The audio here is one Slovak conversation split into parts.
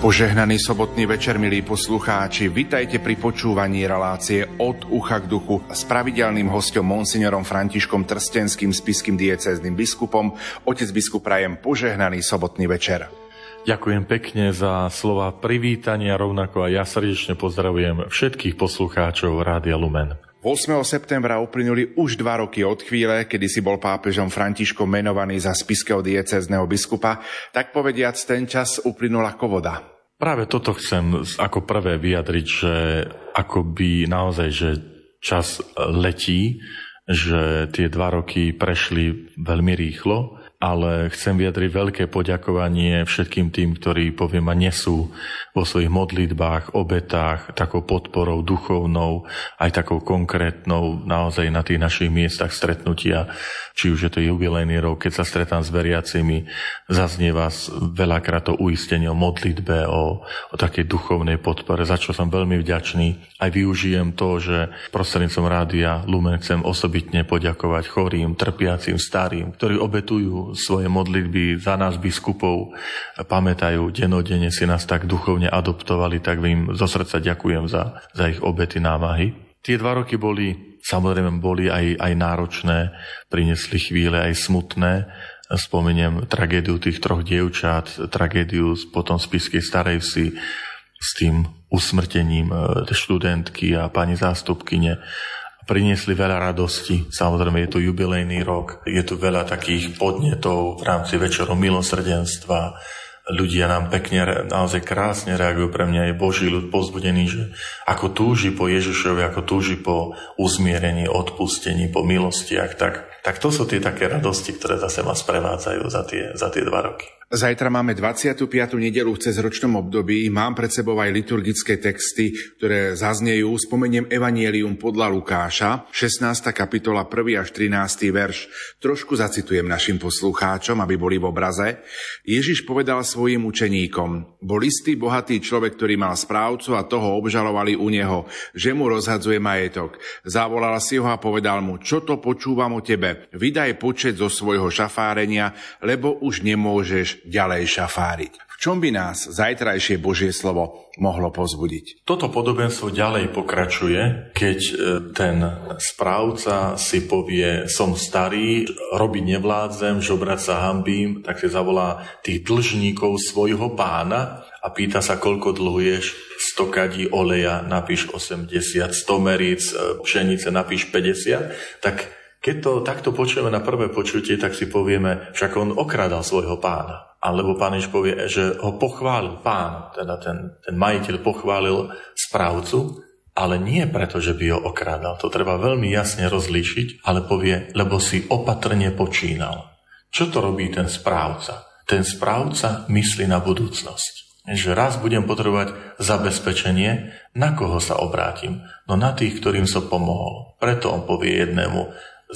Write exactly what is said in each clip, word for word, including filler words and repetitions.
Požehnaný sobotný večer, milí poslucháči, vitajte pri počúvaní relácie Od ucha k duchu s pravidelným hosťom monsignorom Františkom Trstenským, spišským diecéznym biskupom. Otec biskup, prajem požehnaný sobotný večer. Ďakujem pekne za slova privítania, rovnako aj ja srdečne pozdravujem všetkých poslucháčov Rádia Lumen. ôsmeho septembra uplynuli už dva roky od chvíle, kedy si bol pápežom Františkom menovaný za spišského diecézneho biskupa, tak povediac ten čas uplynul ako voda. Práve toto chcem ako prvé vyjadriť, že akoby naozaj, že čas letí, že tie dva roky prešli veľmi rýchlo, ale chcem vyjadriť veľké poďakovanie všetkým tým, ktorí, poviem, ma nesú vo svojich modlitbách, obetách, takou podporou duchovnou, aj takou konkrétnou, naozaj na tých našich miestach stretnutia, či už je to jubilejný rok, keď sa stretám s veriacimi, zaznieva veľakrát to uistenie o modlitbe, o, o takej duchovnej podpore, za čo som veľmi vďačný. Aj využijem to, že prostredníctvom Rádia Lumen chcem osobitne poďakovať chorým, trpiacim, starým, ktorí obetujú svoje modlitby za nás biskupov, pamätajú, denodenne si nás tak duchovne adoptovali, tak im zo srdca ďakujem za, za ich obety, námahy. Tie dva roky boli, samozrejme, boli aj, aj náročné, priniesli chvíle aj smutné. Spomeniem tragédiu tých troch dievčat, tragédiu potom spišskej Starej Vsi s tým usmrtením študentky a pani zástupkyne. Priniesli veľa radosti, samozrejme je to jubilejný rok, je tu veľa takých podnetov v rámci večeru milosrdenstva, ľudia nám pekne, naozaj krásne reagujú, pre mňa je Boží ľud povzbudený, že ako túži po Ježišovi, ako túži po uzmierení, odpustení, po milostiach, tak, tak to sú tie také radosti, ktoré zase ma sprevádzajú za tie, za tie dva roky. Zajtra máme dvadsiatu piatu nedeľu v cezročnom období. Mám pred sebou aj liturgické texty, ktoré zaznejú. Spomeniem Evangelium podľa Lukáša, šestnásta kapitola, prvý až trinásty verš. Trošku zacitujem našim poslucháčom, aby boli v obraze. Ježiš povedal svojim učeníkom: bol istý bohatý človek, ktorý mal správcu a toho obžalovali u neho, že mu rozhadzuje majetok. Zavolal si ho a povedal mu: čo to počúvam o tebe? Vydaj počet zo svojho šafárenia, lebo už nemôžeš ďalej šafáriť. V čom by nás zajtrajšie Božie slovo mohlo povzbudiť? Toto podobenstvo ďalej pokračuje, keď ten správca si povie: som starý, robiť nevládzem, žobrať sa hanbím, tak si zavolá tých dlžníkov svojho pána a pýta sa, koľko dlhuješ, sto kadí oleja, napíš osemdesiat, sto meríc pšenice, napíš päťdesiat, tak keď to takto počujeme na prvé počutie, tak si povieme, však on okrádal svojho pána. Alebo pán Ježiš povie, že ho pochválil pán, teda ten, ten majiteľ pochválil správcu, ale nie preto, že by ho okrádal. To treba veľmi jasne rozlíšiť, ale povie, lebo si opatrne počínal. Čo to robí ten správca? Ten správca myslí na budúcnosť. Že raz budem potrebovať zabezpečenie, na koho sa obrátim? No na tých, ktorým som pomohol. Preto on povie jednému: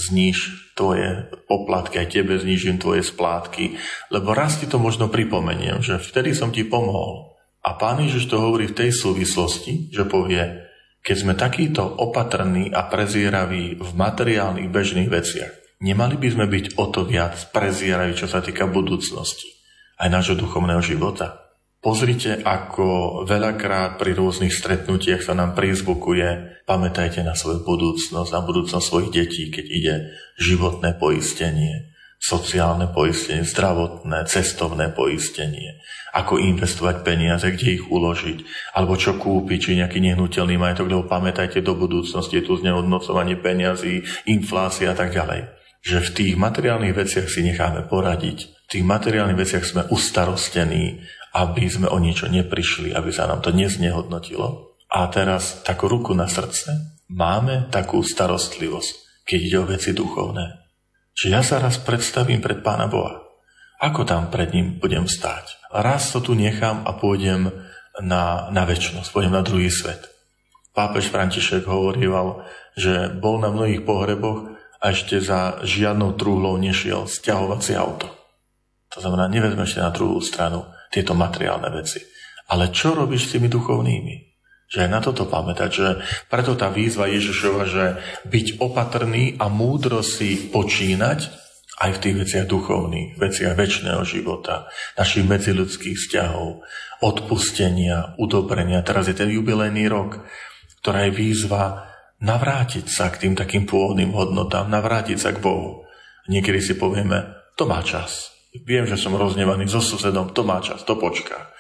zníž tvoje poplatky, aj tebe znížim tvoje splátky, lebo raz ti to možno pripomeniem, že vtedy som ti pomohol. A pán Ježiš to hovorí v tej súvislosti, že povie, keď sme takýto opatrní a prezieraví v materiálnych bežných veciach, nemali by sme byť o to viac prezieraví, čo sa týka budúcnosti, aj nášho duchovného života. Pozrite, ako veľakrát pri rôznych stretnutiach sa nám prizvukuje: pamätajte na svoju budúcnosť, na budúcnosť svojich detí, keď ide životné poistenie, sociálne poistenie, zdravotné, cestovné poistenie, ako investovať peniaze, kde ich uložiť, alebo čo kúpiť, či nejaký nehnuteľný majetok, lebo pamätajte, do budúcnosti je tu znehodnocovanie peniazí, inflácia a tak ďalej. Že v tých materiálnych veciach si necháme poradiť, v tých materiálnych veciach sme ustarostení, aby sme o niečo neprišli, aby sa nám to neznehodnotilo. A teraz takú ruku na srdce, máme takú starostlivosť, keď ide o veci duchovné. Čiže ja sa raz predstavím pred Pána Boha. Ako tam pred ním budem stáť? Raz to tu nechám a pôjdem na, na večnosť, pôjdem na druhý svet. Pápež František hovoril, že bol na mnohých pohreboch a ešte za žiadnou trúhlou nešiel sťahovacie auto. To znamená, nevezme ešte na druhú stranu tieto materiálne veci. Ale čo robíš s tými duchovnými? Že aj na toto pamätať, že preto tá výzva Ježišova, že byť opatrný a múdro si počínať, aj v tých veciach duchovných, veciach večného života, našich medziľudských vzťahov, odpustenia, udobrenia. Teraz je ten jubilejný rok, ktorá je výzva navrátiť sa k tým takým pôvodným hodnotám, navrátiť sa k Bohu. Niekedy si povieme, to má čas. Viem, že som roznevaný so susedom, to má čas, to počká.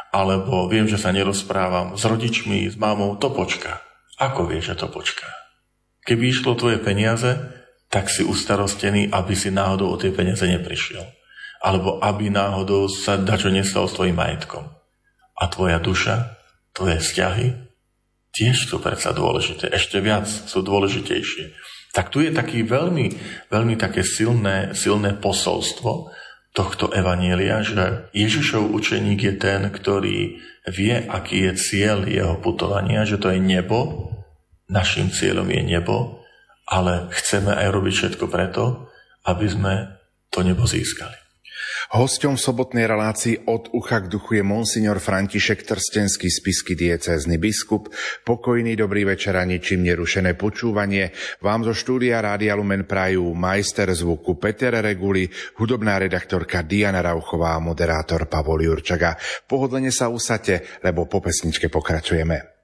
Alebo viem, že sa nerozprávam s rodičmi, s mamou, to počká. Ako vieš, že to počká? Keby išlo tvoje peniaze, tak si ustarostený, aby si náhodou o tie peniaze neprišiel. Alebo aby náhodou sa dačo nestalo s tvojim majetkom. A tvoja duša, tvoje vzťahy, tiež sú predsa dôležité. Ešte viac sú dôležitejšie. Tak tu je taký veľmi, veľmi také silné, silné posolstvo tohto evanjelia, že Ježišov učeník je ten, ktorý vie, aký je cieľ jeho putovania, že to je nebo, našim cieľom je nebo, ale chceme aj robiť všetko preto, aby sme to nebo získali. Hosťom v sobotnej relácii Od ucha k duchu je monsignor František Trstenský, spišský diecézny biskup. Pokojný dobrý večer a ničím nerušené počúvanie vám zo štúdia Rádia Lumen prajú majster zvuku Peter Reguli, hudobná redaktorka Diana Rauchová a moderátor Pavol Jurčaga. Pohodlne sa usaďte, lebo po pesničke pokračujeme.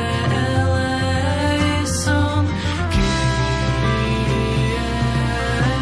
Yeah.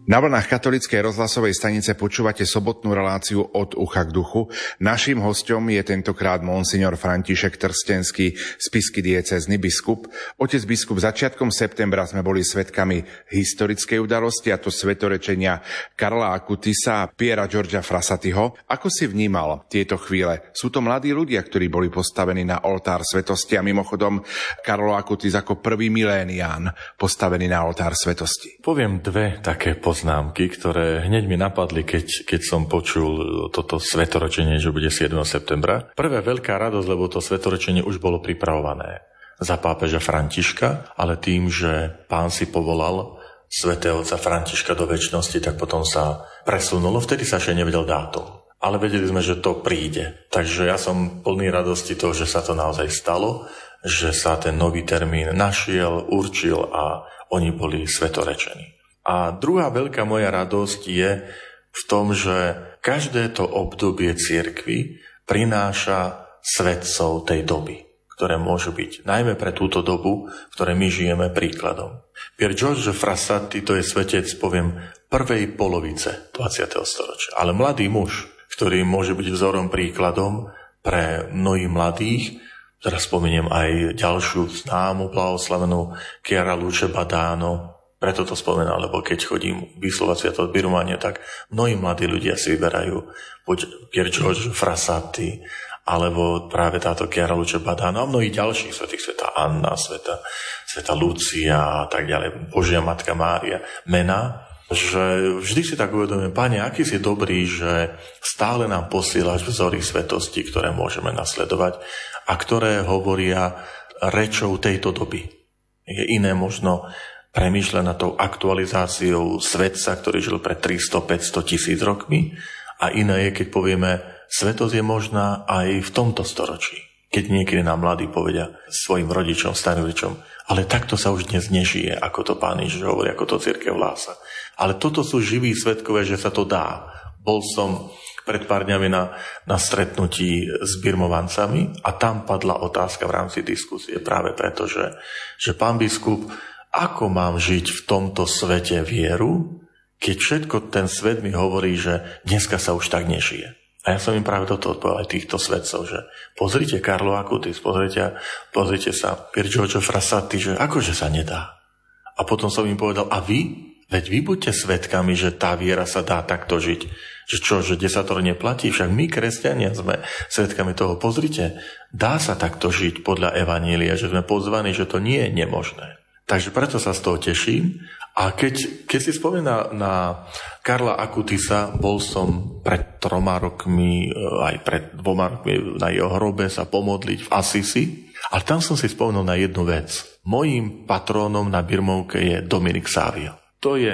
Na vlnách katolíckej rozhlasovej stanice počúvate sobotnú reláciu Od ucha k duchu. Naším hosťom je tentokrát monsignor František Trstenský, spišský diecézny biskup. Otec biskup, začiatkom septembra sme boli svedkami historickej udalosti, a to svetorečenia Karla Akutisa a Piera Georgia Frassatiho. Ako si vnímal tieto chvíle? Sú to mladí ľudia, ktorí boli postavení na oltár svetosti, a mimochodom Karlo Akutis ako prvý milénián postavený na oltár svetosti. Poviem dve také poznámky, ktoré hneď mi napadli, keď, keď som počul toto svetorečenie, že bude siedmeho septembra. Prvé veľká radosť, lebo to svetorečenie už bolo pripravované za pápeža Františka, ale tým, že pán si povolal svätého otca Františka do večnosti, tak potom sa presunulo. Vtedy sa ešte nevedel dátum. Ale vedeli sme, že to príde. Takže ja som plný radosti toho, že sa to naozaj stalo, že sa ten nový termín našiel, určil a oni boli svetorečení. A druhá veľká moja radosť je v tom, že každé to obdobie cirkvi prináša svetcov tej doby, ktoré môžu byť najmä pre túto dobu, v ktorej my žijeme, príkladom. Pier Giorgio Frassati, to je svetec, poviem, prvej polovice dvadsiateho storočia, ale mladý muž, ktorý môže byť vzorom, príkladom pre mnohých mladých. Teraz spomeniem aj ďalšiu známu blahoslavenú Chiara Luce Badano. Preto to spomenal, lebo keď chodím vyslovať sviatok birmovania, tak mnohí mladí ľudia si vyberajú buď Pier Giorgio Frassati, alebo práve táto Chiara Luce Badano a mnohí ďalších svätých, svätá Anna, svätá, svätá Lucia a tak ďalej, Božia Matka Mária, mená, že vždy si tak uvedomím, Pane, aký si dobrý, že stále nám posielaš vzory svetosti, ktoré môžeme nasledovať a ktoré hovoria rečou tejto doby. Je iné možno premýšľa nad tou aktualizáciou svetca, ktorý žil pred tristo, päťsto, tisíc rokmi, a iné je, keď povieme, svetosť je možná aj v tomto storočí. Keď niekedy nám mladí povedia svojim rodičom, starým rodičom, ale takto sa už dnes nežije, ako to Pán Ježiš hovorí, ako to cirkev hlása. Ale toto sú živí svedkové, že sa to dá. Bol som pred pár dňami na, na stretnutí s birmovancami a tam padla otázka v rámci diskusie práve preto, že, že pán biskup, ako mám žiť v tomto svete vieru, keď všetko ten svet mi hovorí, že dneska sa už tak nežije. A ja som im práve toto odpovedal aj týchto svetcov, že pozrite Karlo Akutis, pozrite, pozrite sa Pier Giorgio Frassati, že akože sa nedá. A potom som im povedal, a vy? Veď vy buďte svedkami, že tá viera sa dá takto žiť. Že čo, že desatoro neplatí? Však my, kresťania, sme svedkami toho. Pozrite, dá sa takto žiť podľa evanília, že sme pozvaní, že to nie je nemožné. Takže preto sa z toho teším. A keď, keď si spomína na Karla Akutisa, bol som pred troma rokmi, aj pred dvoma rokmi na jeho hrobe sa pomodliť v Assisi. Ale tam som si spomenul na jednu vec. Mojím patrónom na birmovke je Dominik Savio. To je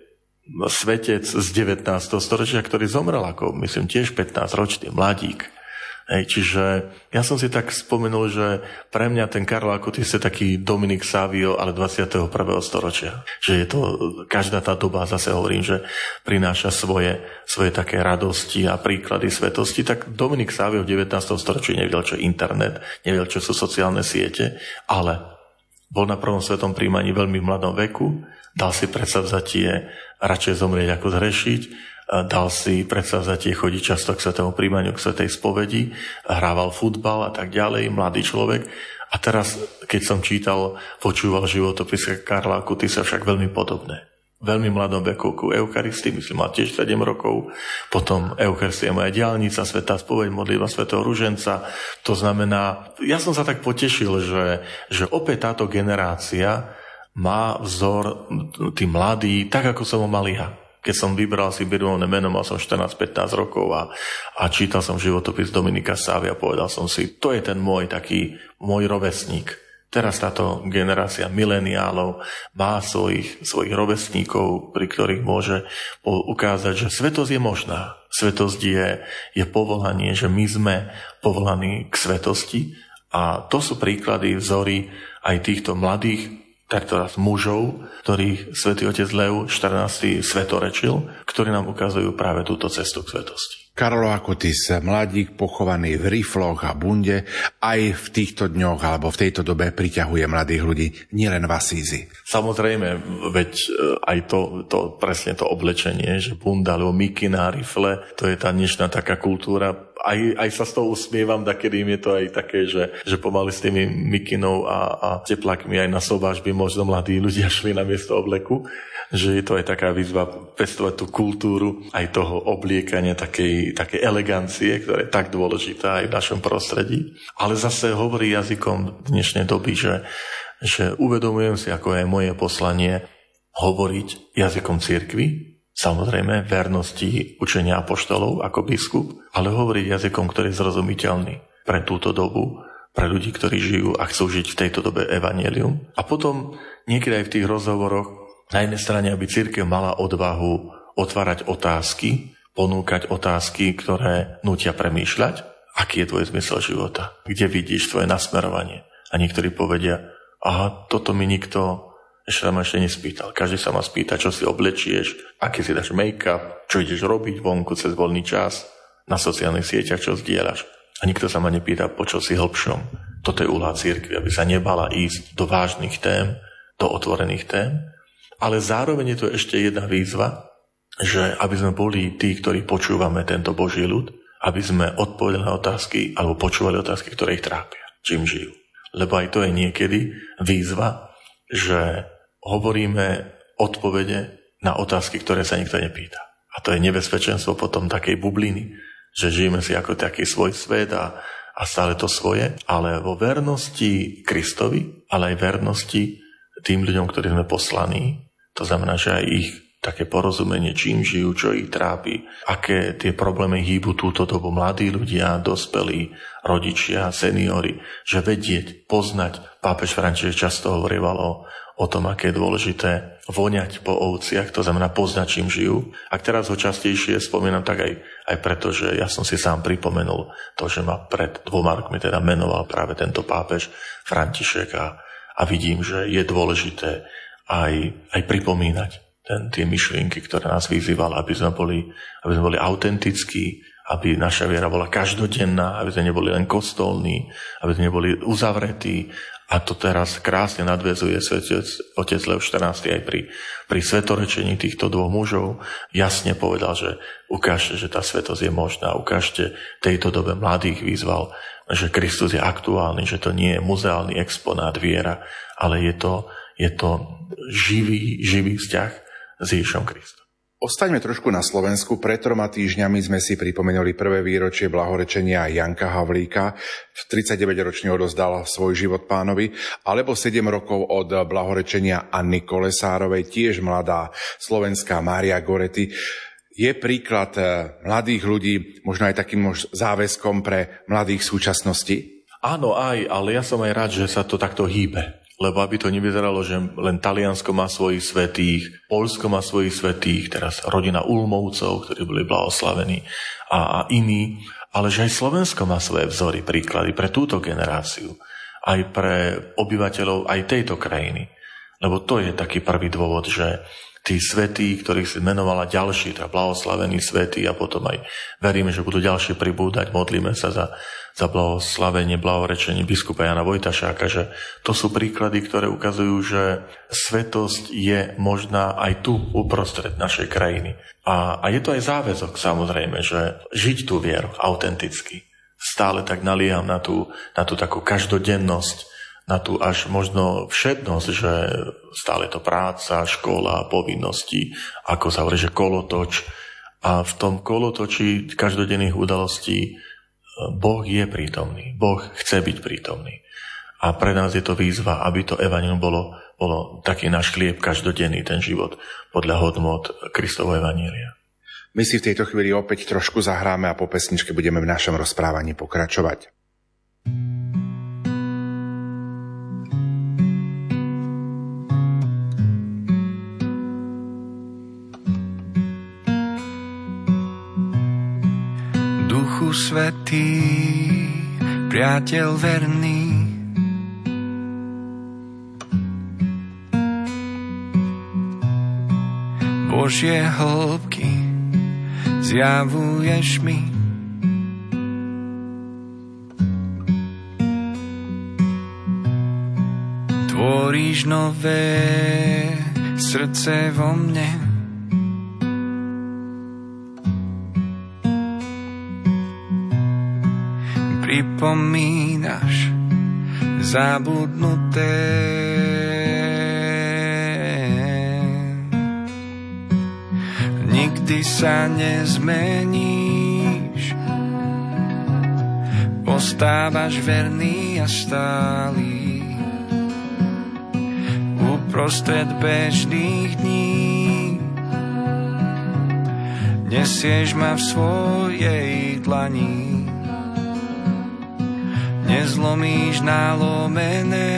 svetec z devätnásteho storočia, ktorý zomrel ako, myslím, tiež pätnásťročný mladík. Hej, čiže ja som si tak spomenul, že pre mňa ten Karlo Akutis je taký Dominik Savio, ale dvadsiateho prvého storočia. Že je to, každá tá doba, zase hovorím, že prináša svoje, svoje také radosti a príklady svetosti. Tak Dominik Savio v devätnástom storočí nevedel, čo je internet, nevedel, čo sú sociálne siete, ale bol na prvom svetom príjmaní veľmi v mladom veku, dal si predsavzatie radšej zomrieť ako zhrešiť, dal si predsavzatie chodiť často k svetému príjmaniu, k svätej spovedi, hrával futbal a tak ďalej, mladý človek. A teraz, keď som čítal, počúval životopis Karla Akutisa, však veľmi podobné. Veľmi mladom veku ku Eucharistii, myslím, mal tiež sedem rokov, potom Eucharistia moja diaľnica, svätá spoveď, modlitba svätého ruženca. To znamená, ja som sa tak potešil, že, že opäť táto generácia má vzor, tí mladí, tak ako som ho mal ja. Keď som vybral si birmovné meno, mal som štrnásť pätnásť rokov a, a čítal som životopis Dominika Savia a povedal som si, to je ten môj taký, môj rovesník. Teraz táto generácia mileniálov má svojich, svojich rovesníkov, pri ktorých môže ukázať, že svetosť je možná. Svetosť je, je povolanie, že my sme povolaní k svetosti a to sú príklady, vzory aj týchto mladých tak teraz mužov, ktorých svätý otec Leo štrnásty svetorečil, ktorí nám ukazujú práve túto cestu k svetosti. Karol Akotis, mladík pochovaný v rifloch a bunde, aj v týchto dňoch alebo v tejto dobe priťahuje mladých ľudí, nielen v Asízi. Samozrejme, veď aj to, to presne to oblečenie, že bunda alebo mikina, rifle, to je tá dnešná taká kultúra. Aj, aj sa z toho usmievam, takedy im je to aj také, že, že pomaly s tými mikinou a, a teplákmi aj na sobáš by možno mladí ľudia šli na miesto obleku. Že je to aj taká výzva pestovať tú kultúru aj toho obliekania, takej, takej elegancie, ktorá je tak dôležitá aj v našom prostredí. Ale zase hovorí jazykom dnešnej doby, že, že uvedomujem si, ako je moje poslanie hovoriť jazykom cirkvi, samozrejme vernosti učenia apoštolov ako biskup, ale hovoriť jazykom, ktorý je zrozumiteľný pre túto dobu, pre ľudí, ktorí žijú a chcú žiť v tejto dobe evanjelium. A potom niekedy aj v tých rozhovoroch na jednej strane, aby cirkev mala odvahu otvárať otázky, ponúkať otázky, ktoré nútia premýšľať, aký je tvoj zmysel života, kde vidíš tvoje nasmerovanie. A niektorí povedia, aha, toto mi nikto ešte sa ma ešte nespýtal. Každý sa ma spýta, čo si oblečieš, aký si dáš make-up, čo ideš robiť vonku cez voľný čas, na sociálnych sieťach, čo zdieľaš. A nikto sa ma nepýta, po čo si hlbšom. Toto je úloha cirkvi, aby sa nebala ísť do vážnych tém, do otvorených tém. Ale zároveň je to ešte jedna výzva, že aby sme boli tí, ktorí počúvame tento Boží ľud, aby sme odpovedali na otázky alebo počúvali otázky, ktoré ich trápia, čím žijú. Lebo aj to je niekedy výzva, že hovoríme odpovede na otázky, ktoré sa nikto nepýta. A to je nebezpečenstvo potom takej bubliny, že žijeme si ako taký svoj svet a, a stále to svoje, ale vo vernosti Kristovi, ale aj vernosti tým ľuďom, ktorí sme poslaní. To znamená, že aj ich také porozumenie, čím žijú, čo ich trápi, aké tie problémy hýbu túto dobu mladí ľudia, dospelí, rodičia, seniori, že vedieť, poznať. Pápež František často hovorieval o, o tom, aké je dôležité voňať po ovciach, to znamená poznať, čím žijú. A teraz ho častejšie spomínam tak aj, aj preto, že ja som si sám pripomenul to, že ma pred dvoma rokmi teda menoval práve tento pápež František a, a vidím, že je dôležité aj, aj pripomínať ten, tie myšlienky, ktoré nás vyzývali, aby sme boli, aby sme boli autentickí, aby naša viera bola každodenná, aby sme neboli len kostolní, aby sme neboli uzavretí. A to teraz krásne nadväzuje svätý otec Leo štrnásty aj pri, pri svetorečení týchto dvoch mužov. Jasne povedal, že ukážte, že tá svetosť je možná. Ukážte tejto dobe mladých, vyzval, že Kristus je aktuálny, že to nie je muzeálny exponát viera, ale je to Je to živý, živý vzťah s Ježišom Kristom. Ostaňme trošku na Slovensku. Pred troma týždňami sme si pripomenuli prvé výročie blahorečenia Janka Havlíka. tridsaťdeväťročný odozdal svoj život Pánovi. Alebo sedem rokov od blahorečenia Anny Kolesárovej, tiež mladá slovenská Mária Goretti. Je príklad mladých ľudí, možno aj takým záväzkom pre mladých súčasnosti? Áno, aj, ale ja som aj rád, že sa to takto hýbe. Lebo aby to nevyzeralo, že len Taliansko má svojich svätých, Poľsko má svojich svätých, teraz rodina Ulmovcov, ktorí boli blahoslavení a, a iní, ale že aj Slovensko má svoje vzory, príklady pre túto generáciu, aj pre obyvateľov aj tejto krajiny. Lebo to je taký prvý dôvod, že tí svätí, ktorých si menovala ďalší, teda blahoslavení svätí a potom aj veríme, že budú ďalšie pribúdať, modlíme sa za za blahoslavenie, blahorečenie biskupa Jana Vojtašáka, že to sú príklady, ktoré ukazujú, že svetosť je možná aj tu uprostred našej krajiny. A, a je to aj záväzok, samozrejme, že žiť tú vieru autenticky. Stále tak nalieham na tú, na tú takú každodennosť, na tú až možno všednosť, že stále to práca, škola, povinnosti, ako sa hovorí, že kolotoč. A v tom kolotoči každodenných udalostí Boh je prítomný. Boh chce byť prítomný. A pre nás je to výzva, aby to evanjelium bolo, bolo taký náš chlieb každodenný, ten život podľa hodnôt Kristovho evanjelia. My si v tejto chvíli opäť trošku zahráme a po pesničke budeme v našom rozprávaní pokračovať. Duchu Svätý, priateľ verný, Božie hĺbky zjavuješ mi. tvoríš nové srdce vo mne. Pripomínaš zabudnuté. Nikdy sa nezmeníš, ostávaš verný a stály uprostred bežných dní. Nesieš ma v svojej dlani, nezlomíš nalomené,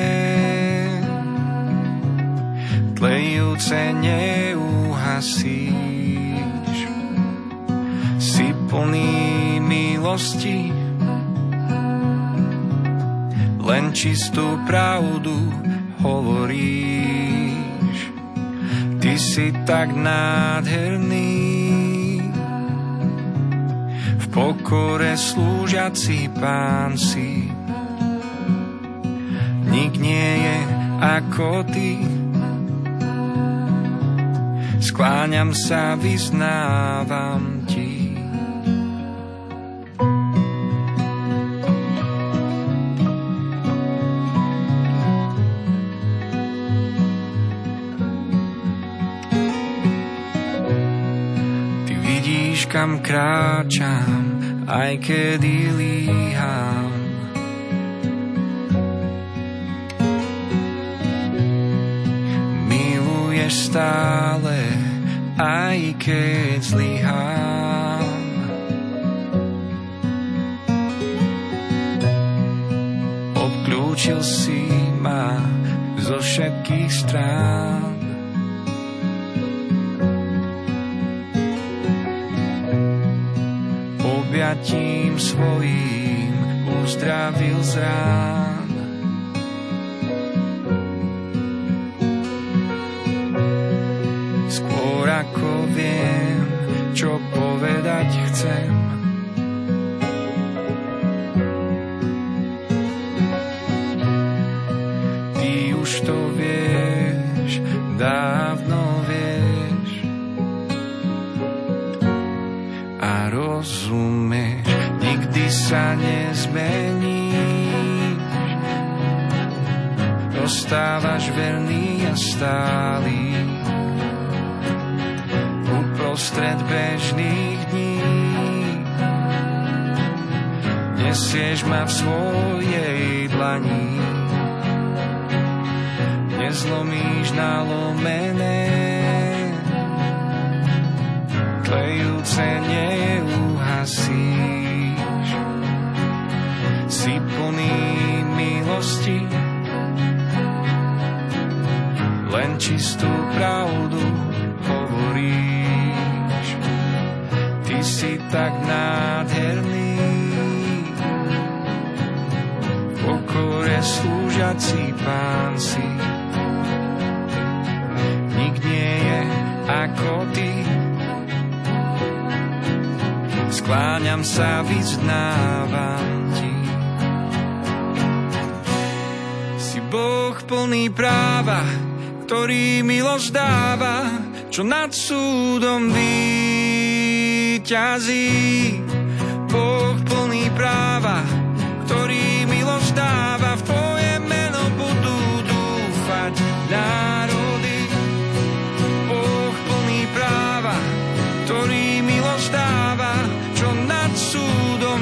tlejúce neuhasíš. Si plný milosti, len čistú pravdu hovoríš. Ty si tak nádherný, v pokore slúžiaci Pán si. Nik nie je ako ty, skláňam sa, vyznávam ti. Ty vidíš, kam kráčam, aj kedy líham. Miluješ stále, aj keď zlyhám. Obklúčil si ma zo všetkých strán. Objatím svojím uzdravil z rán. Skôr ako viem, čo povedať chcem, ty už to vieš, dávno vieš a rozumieš, nikdy sa nezmeníš, ostávaš verný a stály uprostred bežných dní. Nesieš ma v svojej dlani, nezlomíš nalomené, tlejúce neuhasíš. Si plný milosti, len čistú pravdu hovoríš. Ty si tak nádherný, v pokore slúžiaci Pán si. Nik nie je ako ty, skláňam sa, vyznávam ti. Si Boh plný práva, ktorý milosť dáva, čo nad súdom víťazí. Boh plný práva, ktorý milosť dáva, v tvoje meno budú dúfať národy. Boh plný práva, ktorý milosť dáva, čo nad súdom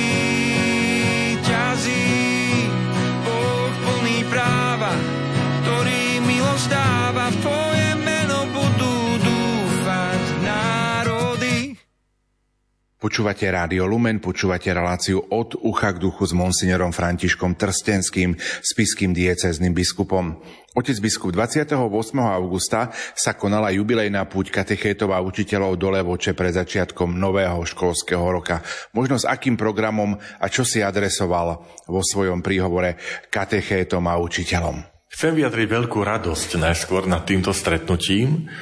víťazí. Boh plný práva, ktorý milosť dáva, v tvoje meno budú dúfať národy. Počúvate Rádio Lumen, počúvate reláciu Od ucha k duchu s monsignorom Františkom Trstenským, spišským diecéznym biskupom. Otec biskup, dvadsiateho ôsmeho augusta sa konala jubilejná púť katechétov a učiteľov do Levoče pred začiatkom nového školského roka. Možno s akým programom a čo si adresoval vo svojom príhovore katechétom a učiteľom? Chcem vyjadriť veľkú radosť najskôr nad týmto stretnutím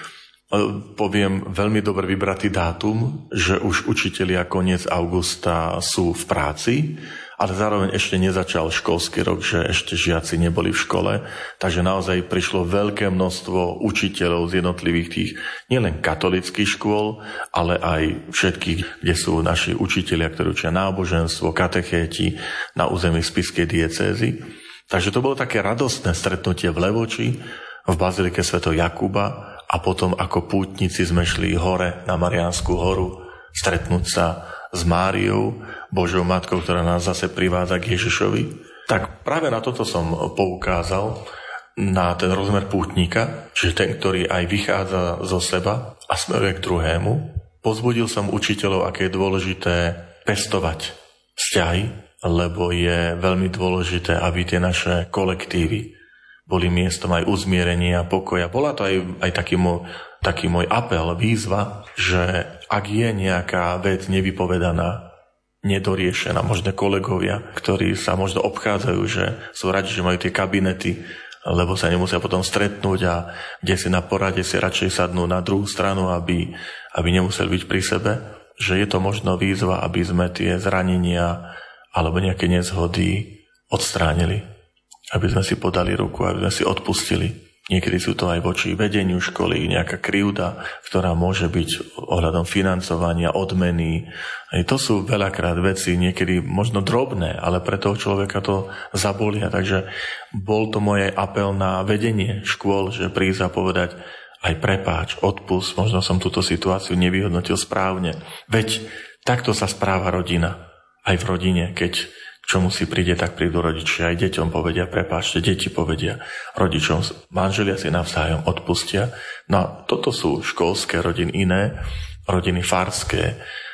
Poviem veľmi dobre vybratý dátum, že už učitelia koniec augusta sú v práci, ale zároveň ešte nezačal školský rok, že ešte žiaci neboli v škole, takže naozaj prišlo veľké množstvo učiteľov z jednotlivých tých nielen katolických škôl, ale aj všetkých, kde sú naši učitelia, ktorí učia náboženstvo, katechéti na území spišskej diecézy. Takže to bolo také radostné stretnutie v Levoči, v bazilike svätého Jakuba, a potom ako pútnici sme šli hore na Mariánsku horu stretnúť sa s Máriou, Božou matkou, ktorá nás zase privádza k Ježišovi. Tak práve na toto som poukázal, na ten rozmer pútnika, že ten, ktorý aj vychádza zo seba a smeruje k druhému. Pozbudil som učiteľov, aké je dôležité pestovať vzťahy, lebo je veľmi dôležité, aby tie naše kolektívy boli miestom aj uzmierenia a pokoja. Bola to aj, aj taký, môj, taký môj apel, výzva, že ak je nejaká vec nevypovedaná, nedoriešená, možno kolegovia, ktorí sa možno obchádzajú, že sú radi, že majú tie kabinety, lebo sa nemusia potom stretnúť a kde si na porade si radšej sadnú na druhú stranu, aby, aby nemuseli byť pri sebe, že je to možno výzva, aby sme tie zranenia alebo nejaké nezhody odstránili. Aby sme si podali ruku, aby sme si odpustili. Niekedy sú to aj voči vedeniu školy, nejaká krivda, ktorá môže byť ohľadom financovania, odmeny. Aj to sú veľakrát veci, niekedy možno drobné, ale pre toho človeka to zabolia. Takže bol to môj apel na vedenie škôl, že prísť a povedať aj prepáč, odpust, možno som túto situáciu nevyhodnotil správne. Veď takto sa správa rodina. Aj v rodine, keď k čomu si príde, tak prídu rodičia. Aj deťom povedia, prepáčte, deti povedia rodičom, manželia si navzájom odpustia. No a toto sú školské rodiny iné, rodiny farské.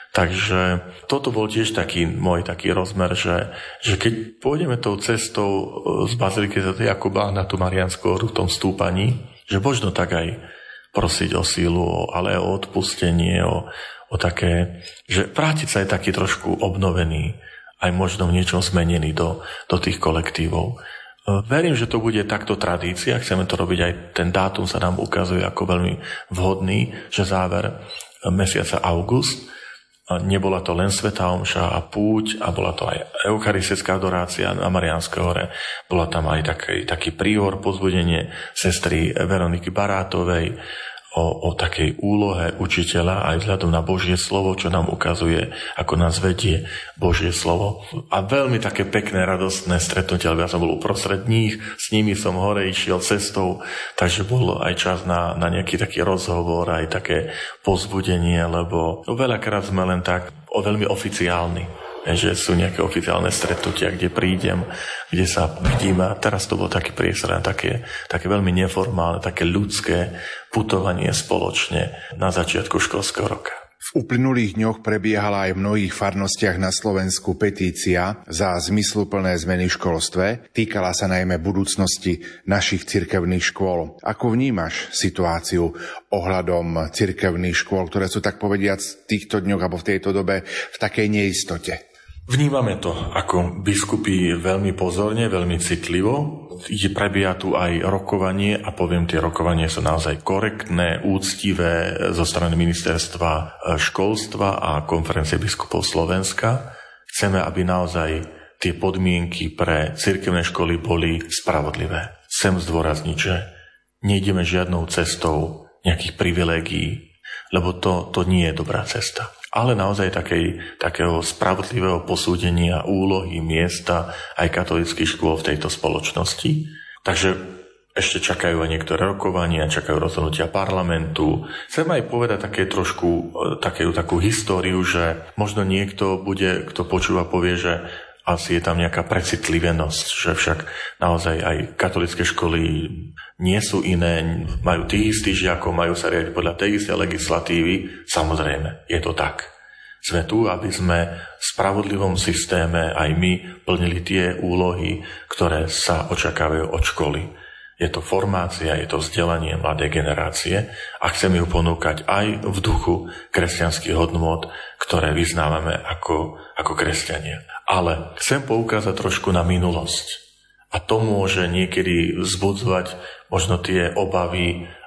Takže toto bol tiež taký môj taký rozmer, že, že keď pôjdeme tou cestou z baziliky svätého Jakuba na tú Mariánsku horu v tom stúpaní, že možno tak aj prosiť o sílu, ale o odpustenie, o, o také, že vrátiť sa aj taký trošku obnovený, aj možno v niečom zmenený do, do tých kolektívov. Verím, že to bude takto tradícia, chceme to robiť, aj ten dátum sa nám ukazuje ako veľmi vhodný, že záver mesiaca august, nebola to len svätá omša a púť, a bola to aj eucharistická adorácia na Mariánskej hore, bola tam aj taký, taký príhor, pozbudenie sestry Veroniky Barátovej, O, o takej úlohe učiteľa aj vzhľadom na Božie slovo, čo nám ukazuje, ako nás vedie Božie slovo. A veľmi také pekné, radostné stretnutie, lebo ja som bol uprostred nich, s nimi som hore išiel cestou, takže bol aj čas na, na nejaký taký rozhovor, aj také povzbudenie, lebo veľakrát sme len tak o, veľmi oficiálni, že sú nejaké oficiálne stretnutia, kde prídem, kde sa vidím, a teraz to bol taký priestor, také, také veľmi neformálne, také ľudské putovanie spoločne na začiatku školského roka. V uplynulých dňoch prebiehala aj v mnohých farnostiach na Slovensku petícia za zmysluplné zmeny v školstve. Týkala sa najmä budúcnosti našich cirkevných škôl. Ako vnímaš situáciu ohľadom cirkevných škôl, ktoré sú, tak povediac, v týchto dňoch alebo v tejto dobe v takej neistote? Vnímame to ako biskupy veľmi pozorne, veľmi citlivo. Ide prebieha tu aj rokovanie a poviem, tie rokovanie sú naozaj korektné, úctivé zo strany ministerstva školstva a konferencie biskupov Slovenska. Chceme, aby naozaj tie podmienky pre cirkevné školy boli spravodlivé. Chcem zdôrazniť, že nejdeme žiadnou cestou nejakých privilégií, lebo to, to nie je dobrá cesta. Ale naozaj takej, takého spravodlivého posúdenia úlohy, miesta aj katolíckych škôl v tejto spoločnosti. Takže ešte čakajú aj niektoré rokovania, čakajú rozhodnutia parlamentu. Chcem aj povedať také trošku takú, takú históriu, že možno niekto bude, kto počúva, povie, že asi je tam nejaká precitlivenosť, že však naozaj aj katolícke školy nie sú iné, majú tých istých žiakov, majú sa riadiť podľa tej istej legislatívy. Samozrejme, je to tak. Sme tu, aby sme v spravodlivom systéme aj my plnili tie úlohy, ktoré sa očakávajú od školy. Je to formácia, je to vzdelanie mladej generácie a chceme ju ponúkať aj v duchu kresťanských hodnôt, ktoré vyznávame ako, ako kresťania. Ale chcem poukázať trošku na minulosť. A to môže niekedy vzbudzovať možno tie obavy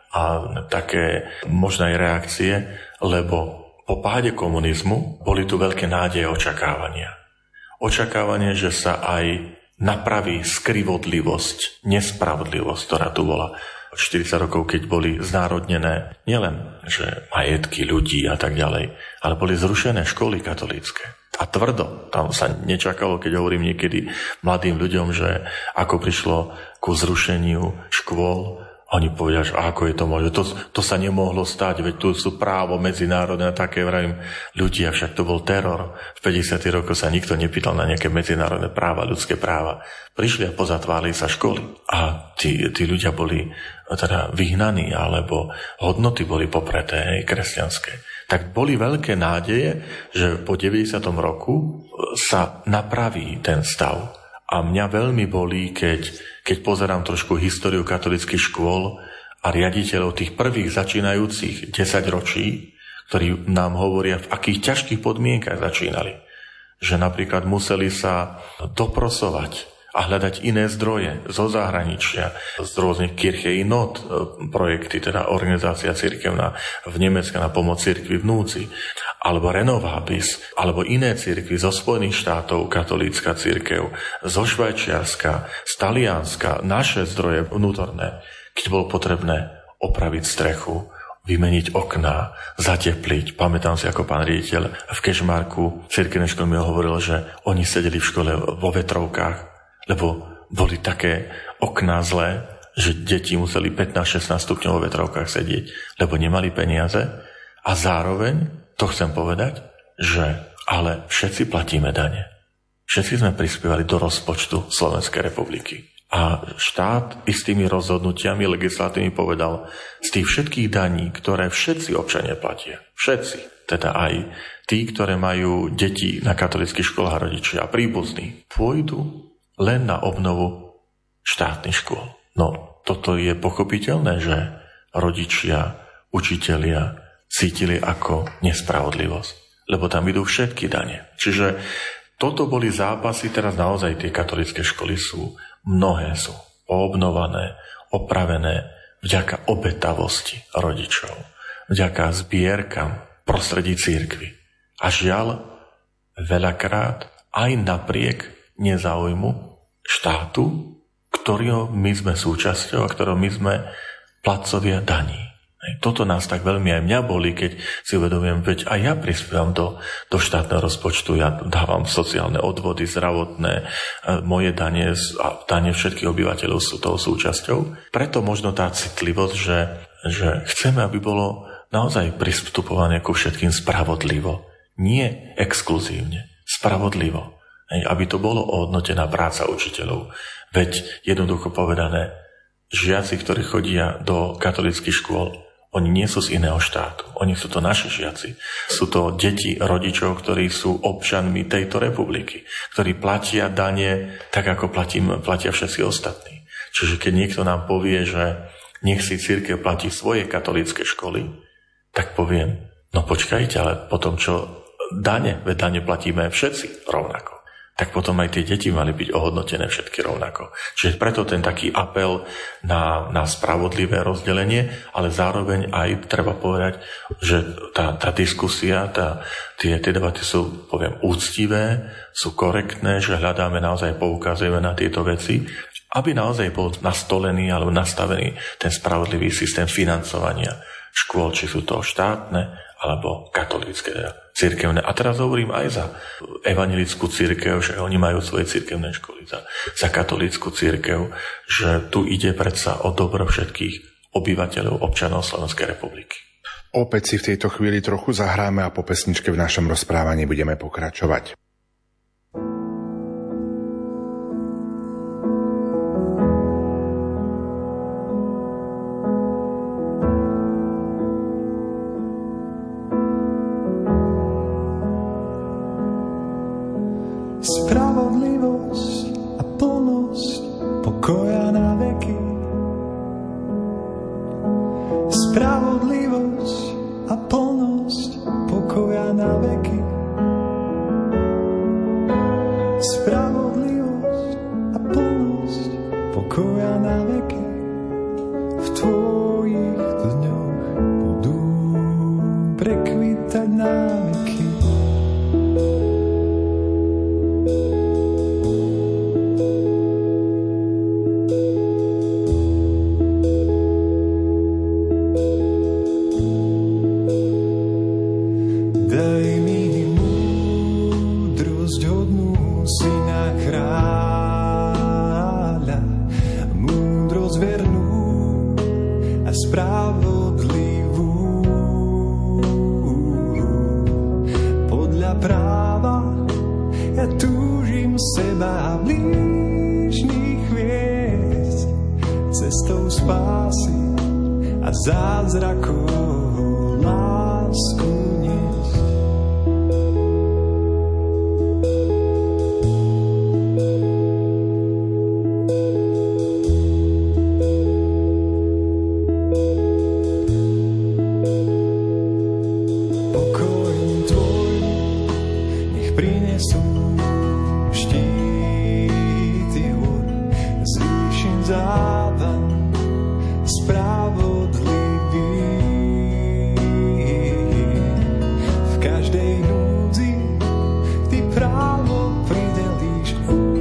a také možno aj reakcie, lebo po páde komunizmu boli tu veľké nádeje a očakávania. Očakávanie, že sa aj napraví skrivodlivosť, nespravodlivosť, ktorá tu bola štyridsať rokov, keď boli znárodnené nielen že majetky ľudí a tak ďalej, ale boli zrušené školy katolícke. A tvrdo, tam sa nečakalo, keď hovorím niekedy mladým ľuďom, že ako prišlo ku zrušeniu škôl, oni povedia, že ako je to možné, to, to sa nemohlo stať, veď tu sú právo medzinárodné a také, vravím, ľudia, však to bol teror. V päťdesiatych rokoch sa nikto nepýtal na nejaké medzinárodné práva, ľudské práva. Prišli a pozatvárali sa školy. A tí, tí ľudia boli teda vyhnaní, alebo hodnoty boli popreté, hej, kresťanské. Tak boli veľké nádeje, že po deväťdesiatom roku sa napraví ten stav. A mňa veľmi bolí, keď, keď pozerám trošku históriu katolíckych škôl a riaditeľov tých prvých začínajúcich desaťročí, ktorí nám hovoria, v akých ťažkých podmienkach začínali. Že napríklad museli sa doprosovať a hľadať iné zdroje zo zahraničia, z rôznych Kirchei Not projekty, teda organizácia cirkevná v Nemecku na pomoc cirkvi v núdzi, alebo Renovabis, alebo iné cirkvi zo Spojených štátov, katolícka cirkev, zo Švajčiarska, z Talianska, naše zdroje vnútorné, keď bolo potrebné opraviť strechu, vymeniť okná, zatepliť. Pamätám si, ako pán riaditeľ v Kežmarku cirkevnej školy mi hovoril, že oni sedeli v škole vo vetrovkách, lebo boli také okná zlé, že deti museli pätnásť šestnásť stupňov vo vetrovkách sedieť, lebo nemali peniaze. A zároveň, to chcem povedať, že ale všetci platíme dane. Všetci sme prispievali do rozpočtu Slovenskej republiky. A štát istými rozhodnutiami legislatívnymi povedal, z tých všetkých daní, ktoré všetci občania platia, všetci, teda aj tí, ktoré majú deti na katolíckych školách, rodičia a príbuzní, pôjdu len na obnovu štátnych škôl. No, toto je pochopiteľné, že rodičia, učitelia cítili ako nespravodlivosť, lebo tam idú všetky dane. Čiže toto boli zápasy, teraz naozaj tie katolícke školy sú, mnohé sú obnované, opravené vďaka obetavosti rodičov, vďaka zbierkam prostredí cirkvi. A žiaľ, veľakrát aj napriek nezáujmu štátu, ktorého my sme súčasťou a ktorého my sme platcovia daní. Toto nás tak veľmi aj mňa boli, keď si uvedomujem, veď aj ja prispievam do, do štátneho rozpočtu, ja dávam sociálne odvody, zdravotné, moje dane a dane všetkých obyvateľov sú toho súčasťou. Preto možno tá citlivosť, že, že chceme, aby bolo naozaj pristupované ku všetkým spravodlivo. Nie exkluzívne, spravodlivo. Aby to bolo ohodnotená práca učiteľov. Veď jednoducho povedané, žiaci, ktorí chodia do katolíckych škôl, oni nie sú z iného štátu. Oni sú to naši žiaci. Sú to deti rodičov, ktorí sú občanmi tejto republiky, ktorí platia dane tak, ako platím, platia všetci ostatní. Čiže keď niekto nám povie, že nech si cirkev platí svoje katolícke školy, tak poviem, no počkajte, ale potom čo dane, veď dane platíme všetci rovnako. Tak potom aj tie deti mali byť ohodnotené všetky rovnako. Čiže preto ten taký apel na, na spravodlivé rozdelenie, ale zároveň aj treba povedať, že tá, tá diskusia, tá, tie, tie debaty sú, poviem, úctivé, sú korektné, že hľadáme naozaj, poukazujeme na tieto veci, aby naozaj bol nastolený alebo nastavený ten spravodlivý systém financovania škôl, či sú to štátne alebo katolícke, cirkevné. A teraz hovorím aj za evanjelickú cirkev, že oni majú svoje cirkevné školy, za, za katolícku cirkev, že tu ide predsa o dobro všetkých obyvateľov, občanov Slovenskej republiky. Opäť si v tejto chvíli trochu zahráme a po pesničke v našom rozprávaní budeme pokračovať. Spravodlivosť a plnosť pokoja na veky. Spravodlivosť a plnosť pokoja na veky. Spravodlivosť a plnosť pokoja na veky v tvojich teba a blížnych hviezd, cestou spásy a zázrakov lásku niesť. Pokoj tvoj nech prinesú štíty hôr z výšin závan spravodlivý. V každej núdzi ty právo pridelíš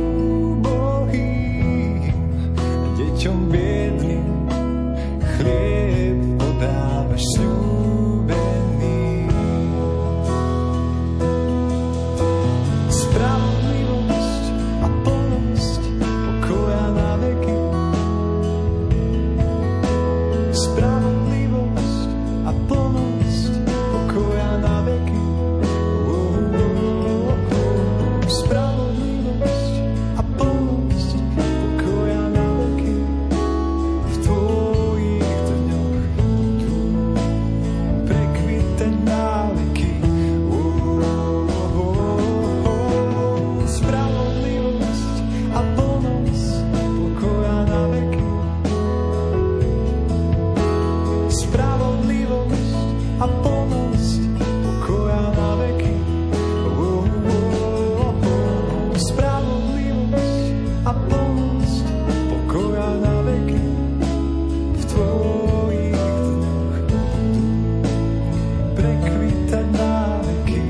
úbohým a deťom biedným chlieb podávaš sľúbený. Spravodlivosť a plnosť pokoja na veky. Spravodlivosť a plnosť pokoja na veky. Oh, oh, oh. Spravodlivosť a plnosť pokoja na veky. V tvojich dňoch budú prekvitať na veky. Oh, oh, oh. Spravodlivosť a plnosť pokoja na veky. Spravodlivosť a plnosť pokoja na veky. Oh, oh, oh. Spravodlivosť a plnosť pokoja na veky. V tvojich dňoch budú prekvitať na veky.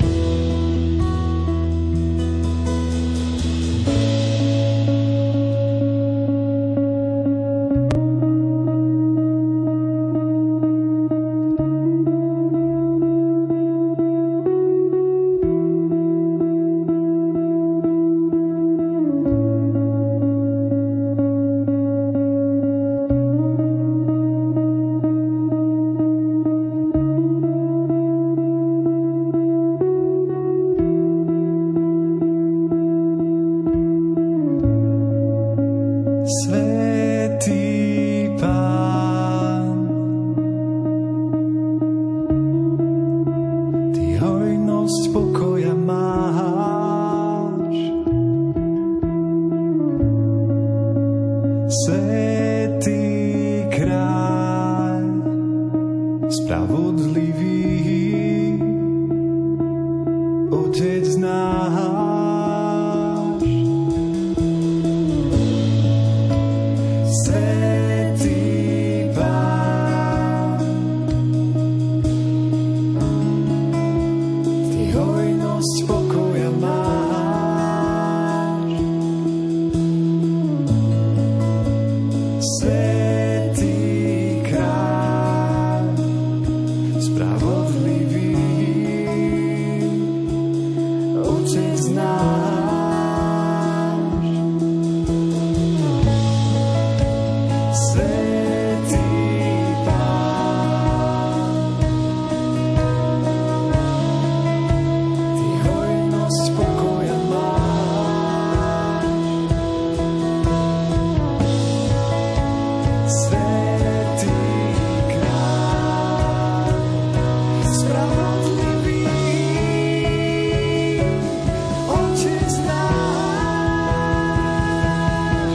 Svätý Pán, ty hojnosť pokoja máš. Svätý kráľ, spravodlivý, Otec náš. Svätý Pán, ty hojnosť pokoja máš. Svätý kráľ, spravodlivý, Otec náš. Svätý Pán, ty hojnosť pokoja máš. Svätý kráľ, spravodlivý, Otec náš.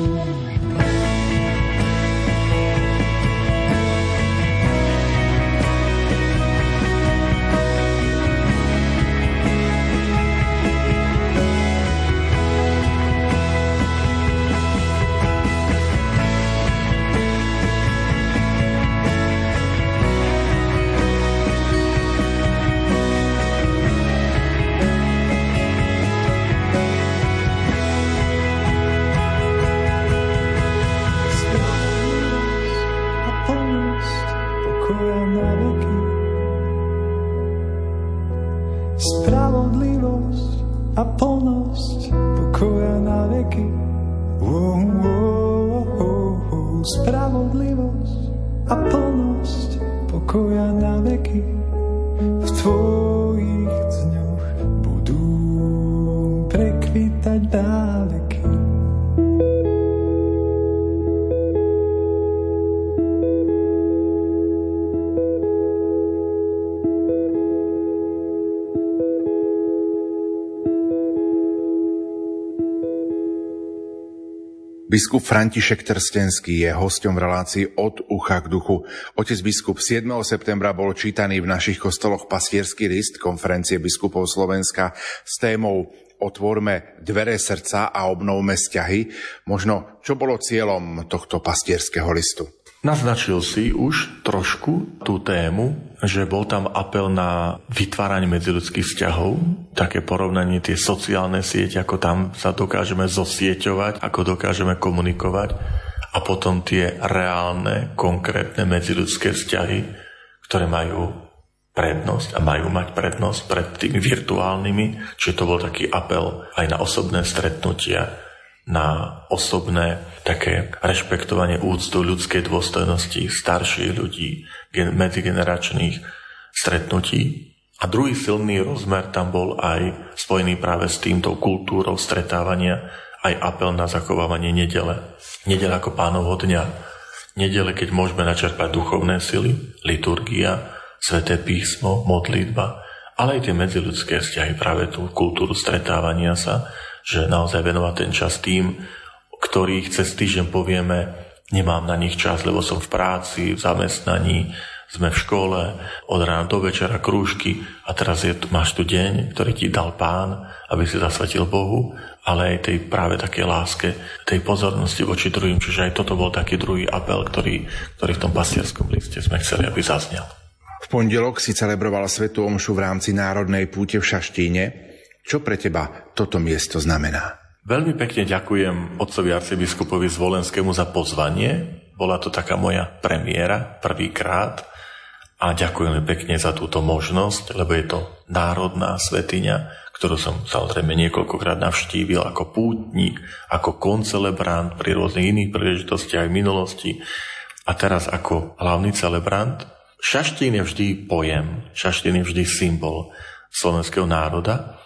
Spravodlivosť a plnosť pokoja na veky. Oh, oh, oh, oh. Spravodlivosť a plnosť pokoja na veky. V tvojich dňoch budú prekvitať ďaleký. Biskup František Trstenský je hosťom v relácii Od ucha k duchu. Otec biskup, siedmeho septembra bol čítaný v našich kostoloch pastierský list Konferencie biskupov Slovenska s témou Otvorme dvere srdca a obnovme vzťahy. Možno, čo bolo cieľom tohto pastierského listu? Naznačil si už trošku tú tému, že bol tam apel na vytváranie medziľudských vzťahov, také porovnanie tie sociálne siete, ako tam sa dokážeme zosieťovať, ako dokážeme komunikovať a potom tie reálne, konkrétne medziľudské vzťahy, ktoré majú prednosť a majú mať prednosť pred tými virtuálnymi. Čiže to bol taký apel aj na osobné stretnutia, na osobné také rešpektovanie úctu ľudskej dôstojnosti starších ľudí, medzigeneračných stretnutí. A druhý silný rozmer tam bol aj spojený práve s týmto kultúrou stretávania, aj apel na zachovávanie nedele. Nedele ako Pánovho dňa. Nedele, keď môžeme načerpať duchovné sily, liturgia, sväté písmo, modlitba, ale aj tie medziľudské vzťahy, práve tú kultúru stretávania sa, že naozaj venovať ten čas tým, ktorých cez týždeň povieme, nemám na nich čas, lebo som v práci, v zamestnaní, sme v škole, od rána do večera krúžky a teraz je, máš tu deň, ktorý ti dal Pán, aby si zasvetil Bohu, ale aj tej práve také láske, tej pozornosti voči druhým. Čiže aj toto bol taký druhý apel, ktorý, ktorý v tom pastierskom liste sme chceli, aby zaznel. V pondelok si celebroval svätú omšu v rámci Národnej púte v Šaštíne. Čo pre teba toto miesto znamená? Veľmi pekne ďakujem otcovi arcibiskupovi Zvolenskému za pozvanie. Bola to taká moja premiéra, prvýkrát. A ďakujem pekne za túto možnosť, lebo je to národná svätyňa, ktorú som samozrejme niekoľkokrát navštívil ako pútnik, ako koncelebrant pri rôznych iných príležitostiach v minulosti a teraz ako hlavný celebrant. Šaštín je vždy pojem, Šaštín je vždy symbol slovenského národa.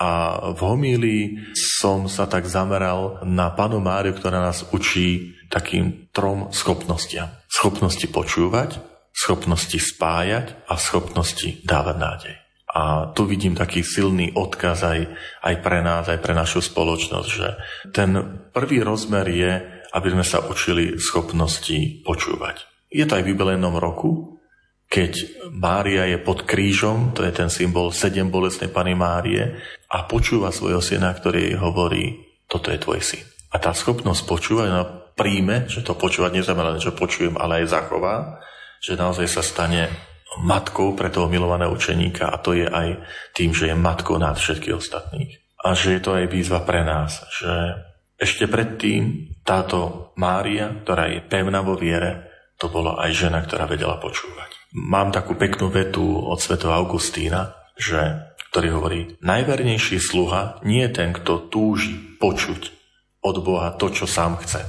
A v homílii som sa tak zameral na Pannu Máriu, ktorá nás učí takým trom schopnostiam. Schopnosti počúvať, schopnosti spájať a schopnosti dávať nádej. A tu vidím taký silný odkaz aj, aj pre nás, aj pre našu spoločnosť, že ten prvý rozmer je, aby sme sa učili schopnosti počúvať. Je to aj v jubilejnom roku, keď Mária je pod krížom, to je ten symbol sedem bolestnej Panny Márie, a počúva svojho syna, ktorý jej hovorí, toto je tvoj syn. A tá schopnosť počúvať, ona príjme, že to počúvať neznamená len, že počujem, ale aj zachová, že naozaj sa stane matkou pre toho milovaného učeníka a to je aj tým, že je matkou nad všetkých ostatných. A že je to aj výzva pre nás, že ešte predtým táto Mária, ktorá je pevná vo viere, to bola aj žena, ktorá vedela počúvať. Mám takú peknú vetu od svätého Augustína, že, ktorý hovorí, najvernejší sluha nie je ten, kto túži počuť od Boha to, čo sám chce,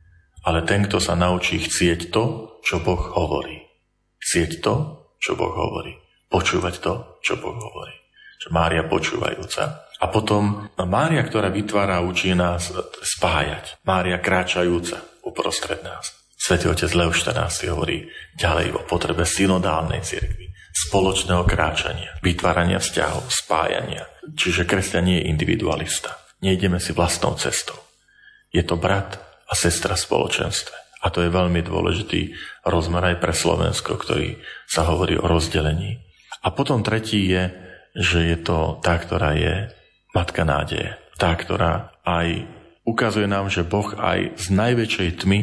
ale ten, kto sa naučí chcieť to, čo Boh hovorí. Chcieť to, čo Boh hovorí. Počúvať to, čo Boh hovorí. Že Mária počúvajúca. A potom Mária, ktorá vytvára, učí nás spájať. Mária kráčajúca uprostred nás. Svätý otec Leo štrnásty hovorí ďalej o potrebe synodálnej cirkvi, spoločného kráčania, vytvárania vzťahov, spájania. Čiže kresťan nie je individualista. Nejdeme si vlastnou cestou. Je to brat a sestra v spoločenstve. A to je veľmi dôležitý rozmer aj pre Slovensko, ktorý sa hovorí o rozdelení. A potom tretí je, že je to tá, ktorá je matka nádeje. Tá, ktorá aj ukazuje nám, že Boh aj z najväčšej tmy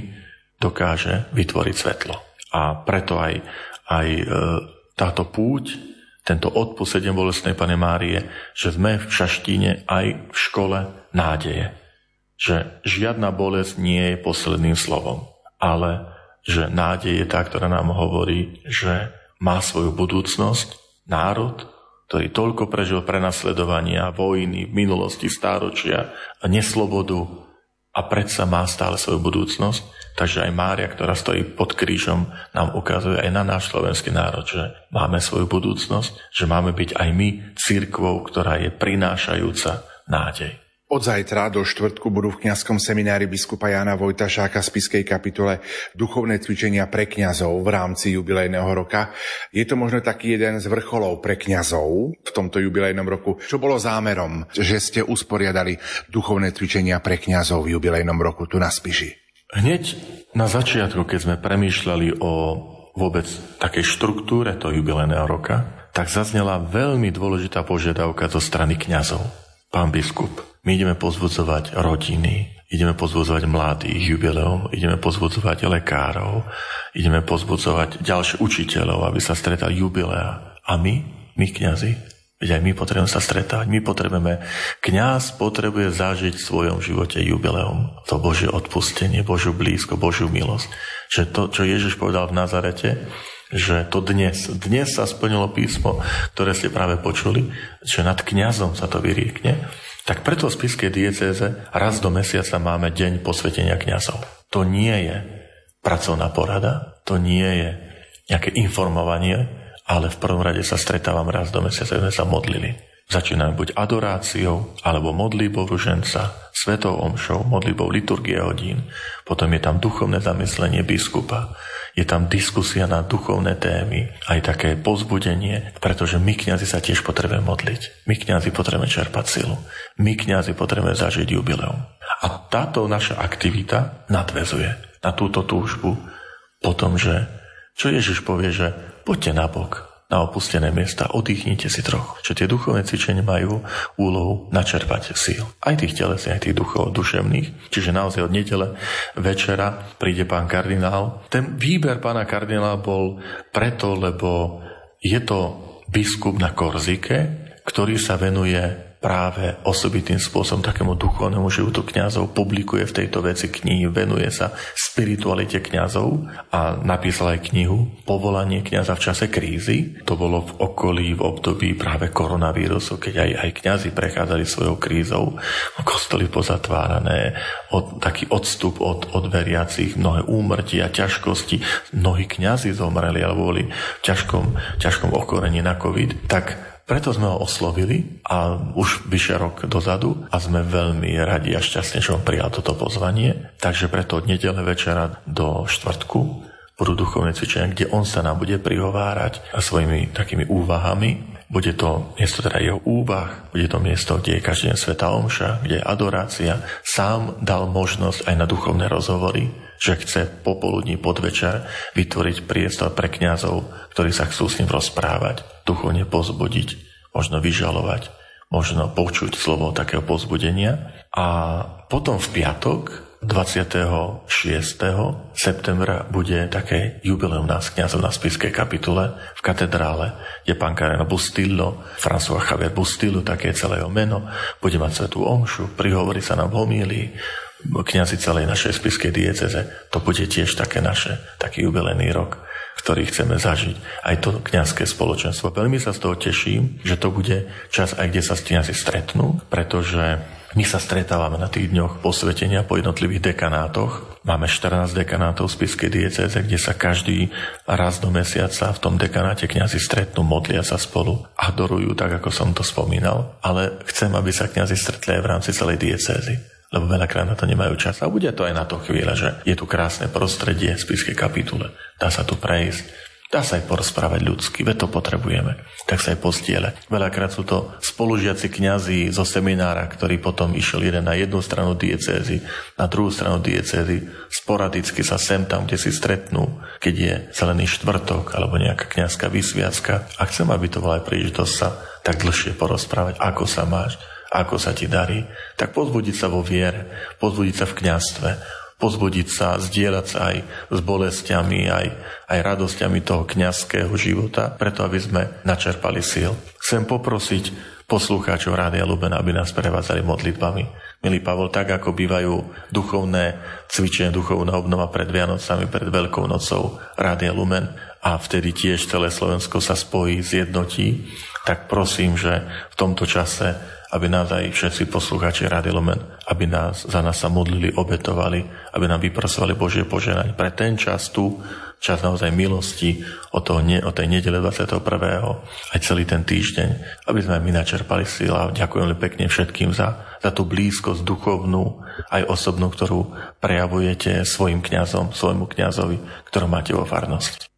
dokáže vytvoriť svetlo. A preto aj, aj e, táto púť, tento odpust sedem bolestnej Panny Márie, že sme v Šaštíne aj v škole nádeje. Že žiadna bolesť nie je posledným slovom, ale že nádej je tá, ktorá nám hovorí, že má svoju budúcnosť národ, ktorý toľko prežil prenasledovania, vojny, v minulosti, stáročia, neslobodu a predsa má stále svoju budúcnosť. Takže aj Mária, ktorá stojí pod krížom, nám ukazuje aj na náš slovenský národ, že máme svoju budúcnosť, že máme byť aj my cirkvou, ktorá je prinášajúca nádej. Od zajtra do štvrtku budú v kňazskom seminári biskupa Jána Vojtašáka v spišskej kapitule duchovné cvičenia pre kňazov v rámci jubilejného roka. Je to možno taký jeden z vrcholov pre kňazov v tomto jubilejnom roku. Čo bolo zámerom, že ste usporiadali duchovné cvičenia pre kňazov v jubilejnom roku tu na Spiši? Hneď na začiatku, keď sme premýšľali o vôbec takej štruktúre toho jubilejného roka, tak zaznela veľmi dôležitá požiadavka zo strany kňazov. Pán biskup, my ideme pozbudzovať rodiny, ideme pozbudzovať mladých jubileum, ideme pozbudzovať lekárov, ideme pozbudzovať ďalších učiteľov, aby sa stretali jubilea. A my, my kňazi, veď aj my potrebujeme sa stretávať, my potrebujeme, kňaz potrebuje zažiť v svojom živote jubileum, to Božie odpustenie, Božiu blízko, Božiu milosť. Že to, čo Ježiš povedal v Nazarete, že to dnes, dnes sa splnilo písmo, ktoré ste práve počuli, že nad kňazom sa to vyriekne, tak preto v spišskej diecéze raz do mesiaca máme deň posvetenia kňazov. To nie je pracovná porada, to nie je nejaké informovanie, ale v prvom rade sa stretávam raz do mesiaca, aby sme sa modlili. Začíname buď adoráciou, alebo modlitbou ruženca, svetou omšou, modlitbou liturgie hodín. Potom je tam duchovné zamyslenie biskupa. Je tam diskusia na duchovné témy, aj také povzbudenie, pretože my kňazi sa tiež potrebujeme modliť. My kňazi potrebujeme čerpať silu. My kňazi potrebujeme zažiť jubileum. A táto naša aktivita nadväzuje na túto túžbu po tom, že čo Ježiš povie, že poďte na bok, na opustené miesta, oddychnite si trochu. Že tie duchovné cvičenia majú úlohu načerpať síl. Aj tých telesných, aj tých duchov, duševných. Čiže naozaj od nedele večera príde pán kardinál. Ten výber pána kardinála bol preto, lebo je to biskup na Korzike, ktorý sa venuje práve osobitým spôsobom takému duchovnému životu kňazov, publikuje v tejto veci knihy, venuje sa spiritualite kňazov a napísal aj knihu Povolanie kňaza v čase krízy. To bolo v okolí, v období práve koronavírusu, keď aj, aj kňazi prechádzali svojou krízou, kostoly pozatvárané, od, taký odstup od, od veriacich, mnohé úmrtia, ťažkosti, mnohí kňazi zomreli alebo boli v ťažkom, ťažkom ochorení na COVID, tak preto sme ho oslovili a už vyše rok dozadu a sme veľmi radi a šťastní, že on prijal toto pozvanie. Takže preto od nedele večera do štvrtku budú duchovné cvičenia, kde on sa nám bude prihovárať svojimi takými úvahami. Bude to miesto teda jeho úvah, bude to miesto, kde je každý deň svätá omša, kde je adorácia. Sám dal možnosť aj na duchovné rozhovory, že chce popoludní podvečer vytvoriť priestor pre kňazov, ktorí sa chcú s ním rozprávať, duchovne pozbudiť, možno vyžalovať, možno počuť slovo takého pozbudenia. A potom v piatok, dvadsiateho šiesteho septembra, bude také jubileum nás kňazov na spišskej kapitule v katedrále, kde pán kardinál Bustillo, François Javier Bustillo, také je celé jeho meno, bude mať svätú omšu, prihovorí sa nám v homílii, kňazi celej našej spišskej diecéze. To bude tiež také naše, taký jubilejný rok, ktorý chceme zažiť. Aj to kňazské spoločenstvo. Veľmi sa z toho teším, že to bude čas, aj kde sa kňazi stretnú, pretože my sa stretávame na tých dňoch posvetenia po jednotlivých dekanátoch. Máme štrnásť dekanátov v spišskej diecéze, kde sa každý raz do mesiaca v tom dekanáte kňazi stretnú, modlia sa spolu, adorujú, tak ako som to spomínal. Ale chcem, aby sa kňazi stretli aj v rámci celej diecézy, lebo veľakrát na to nemajú čas. A bude to aj na to chvíľa, že je tu krásne prostredie v spišskej kapitule. Dá sa tu prejsť, dá sa aj porozprávať ľudsky, veď to potrebujeme. Tak sa aj pozdieľať. Veľakrát sú to spolužiaci kňazi zo seminára, ktorý potom išiel jeden na jednu stranu diecézy, na druhú stranu diecézy, sporadicky sa sem tam, kde si stretnú, keď je zelený štvrtok alebo nejaká kňazská vysviacka. A chcem, aby to bola aj príležitosť sa tak dlhšie porozprávať, ako sa máš, ako sa ti darí, tak pozbudiť sa vo viere, pozbudiť sa v kňazstve, pozbudiť sa, zdieľať sa aj s bolestiami, aj, aj radosťami toho kňazského života, preto aby sme načerpali síl. Chcem poprosiť poslucháčov Rádia Lumen, aby nás prevádzali modlitbami. Milý Pavol, tak ako bývajú duchovné cvičenie, duchovná obnova pred Vianocami, pred Veľkou nocou Rádia Lumen, a vtedy tiež celé Slovensko sa spojí, zjednotí Tak prosím, že v tomto čase, aby nás aj všetci poslucháči Rádia Lumen, aby nás, za nás sa modlili, obetovali, aby nám vyprosovali Božie požehnanie pre ten čas tu, čas naozaj milosti od, toho, od tej nedele dvadsiateho prvého aj celý ten týždeň, aby sme my načerpali síl a ďakujem pekne všetkým za, za tú blízkosť duchovnú, aj osobnú, ktorú prejavujete svojim kňazom, svojmu kňazovi, ktorú máte vo farnosti.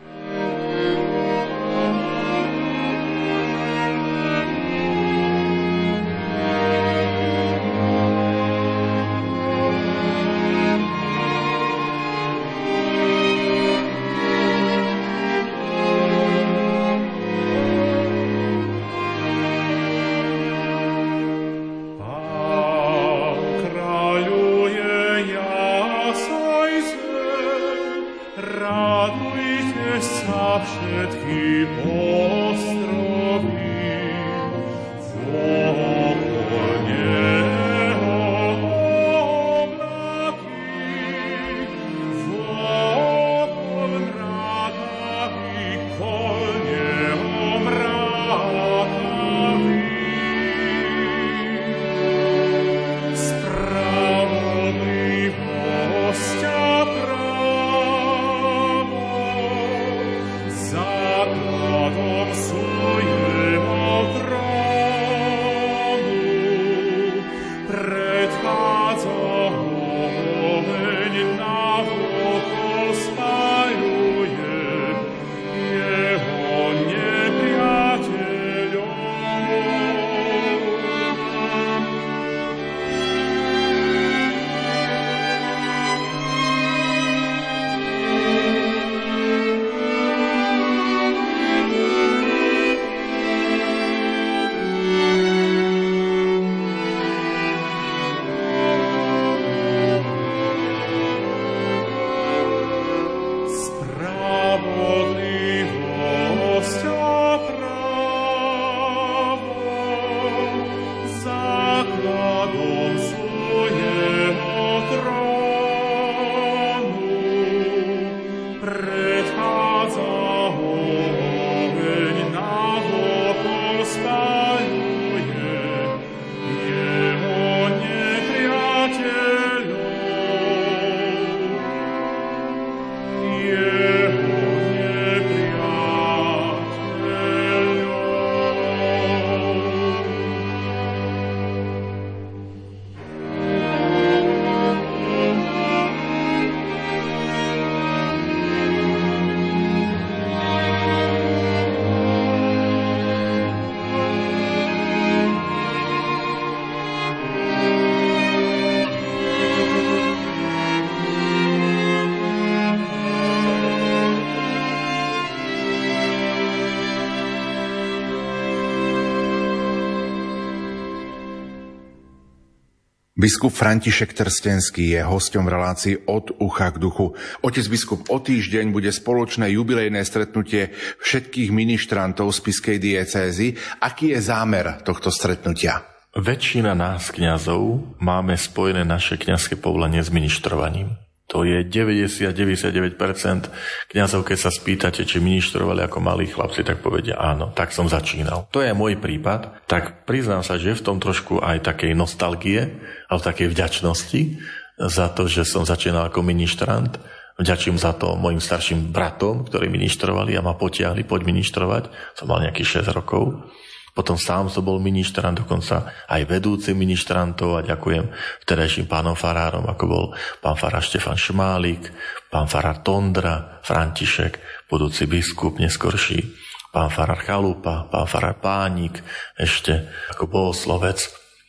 Biskup František Trstenský je hosťom v relácii Od ucha k duchu. Otec biskup, o týždeň bude spoločné jubilejné stretnutie všetkých ministrantov spišskej diecézy. Aký je zámer tohto stretnutia? Väčšina nás, kňazov, máme spojené naše kňazské povolanie s ministrovaním. To je deväťdesiat až deväťdesiatdeväť percent kňazov, keď sa spýtate, či ministrovali ako malí chlapci, tak povedia áno, tak som začínal. To je môj prípad, tak priznám sa, že v tom trošku aj takej nostalgie, ale takej vďačnosti za to, že som začínal ako ministrant. Vďačím za to mojim starším bratom, ktorí ministrovali a ma potiahli, poď ministrovať. Som mal nejakých šesť rokov. Potom sám som bol ministrant, dokonca aj vedúci ministrantov a ďakujem vtedajším pánom farárom, ako bol pán farár Štefan Šmálik, pán farár Tondra, František, budúci biskup, neskorší, pán farár Chalupa, pán farár Pánik, ešte ako bohoslovec.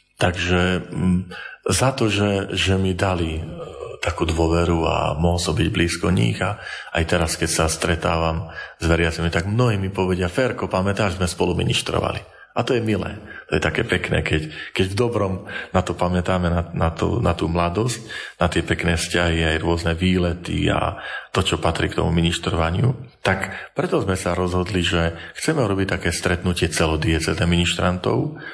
Takže m, za to, že, že mi dali takú dôveru a mohol som byť blízko nich a aj teraz, keď sa stretávam s veriacimi, tak mnohí mi povedia, Ferko, pamätáš, sme spolu ministrovali. A to je milé, to je také pekné, keď, keď v dobrom na to pamätáme, na, na, tú, na tú mladosť, na tie pekné vzťahy, aj rôzne výlety a to, čo patrí k tomu ministrovaniu. Tak preto sme sa rozhodli, že chceme robiť také stretnutie celodiecézne ministrantov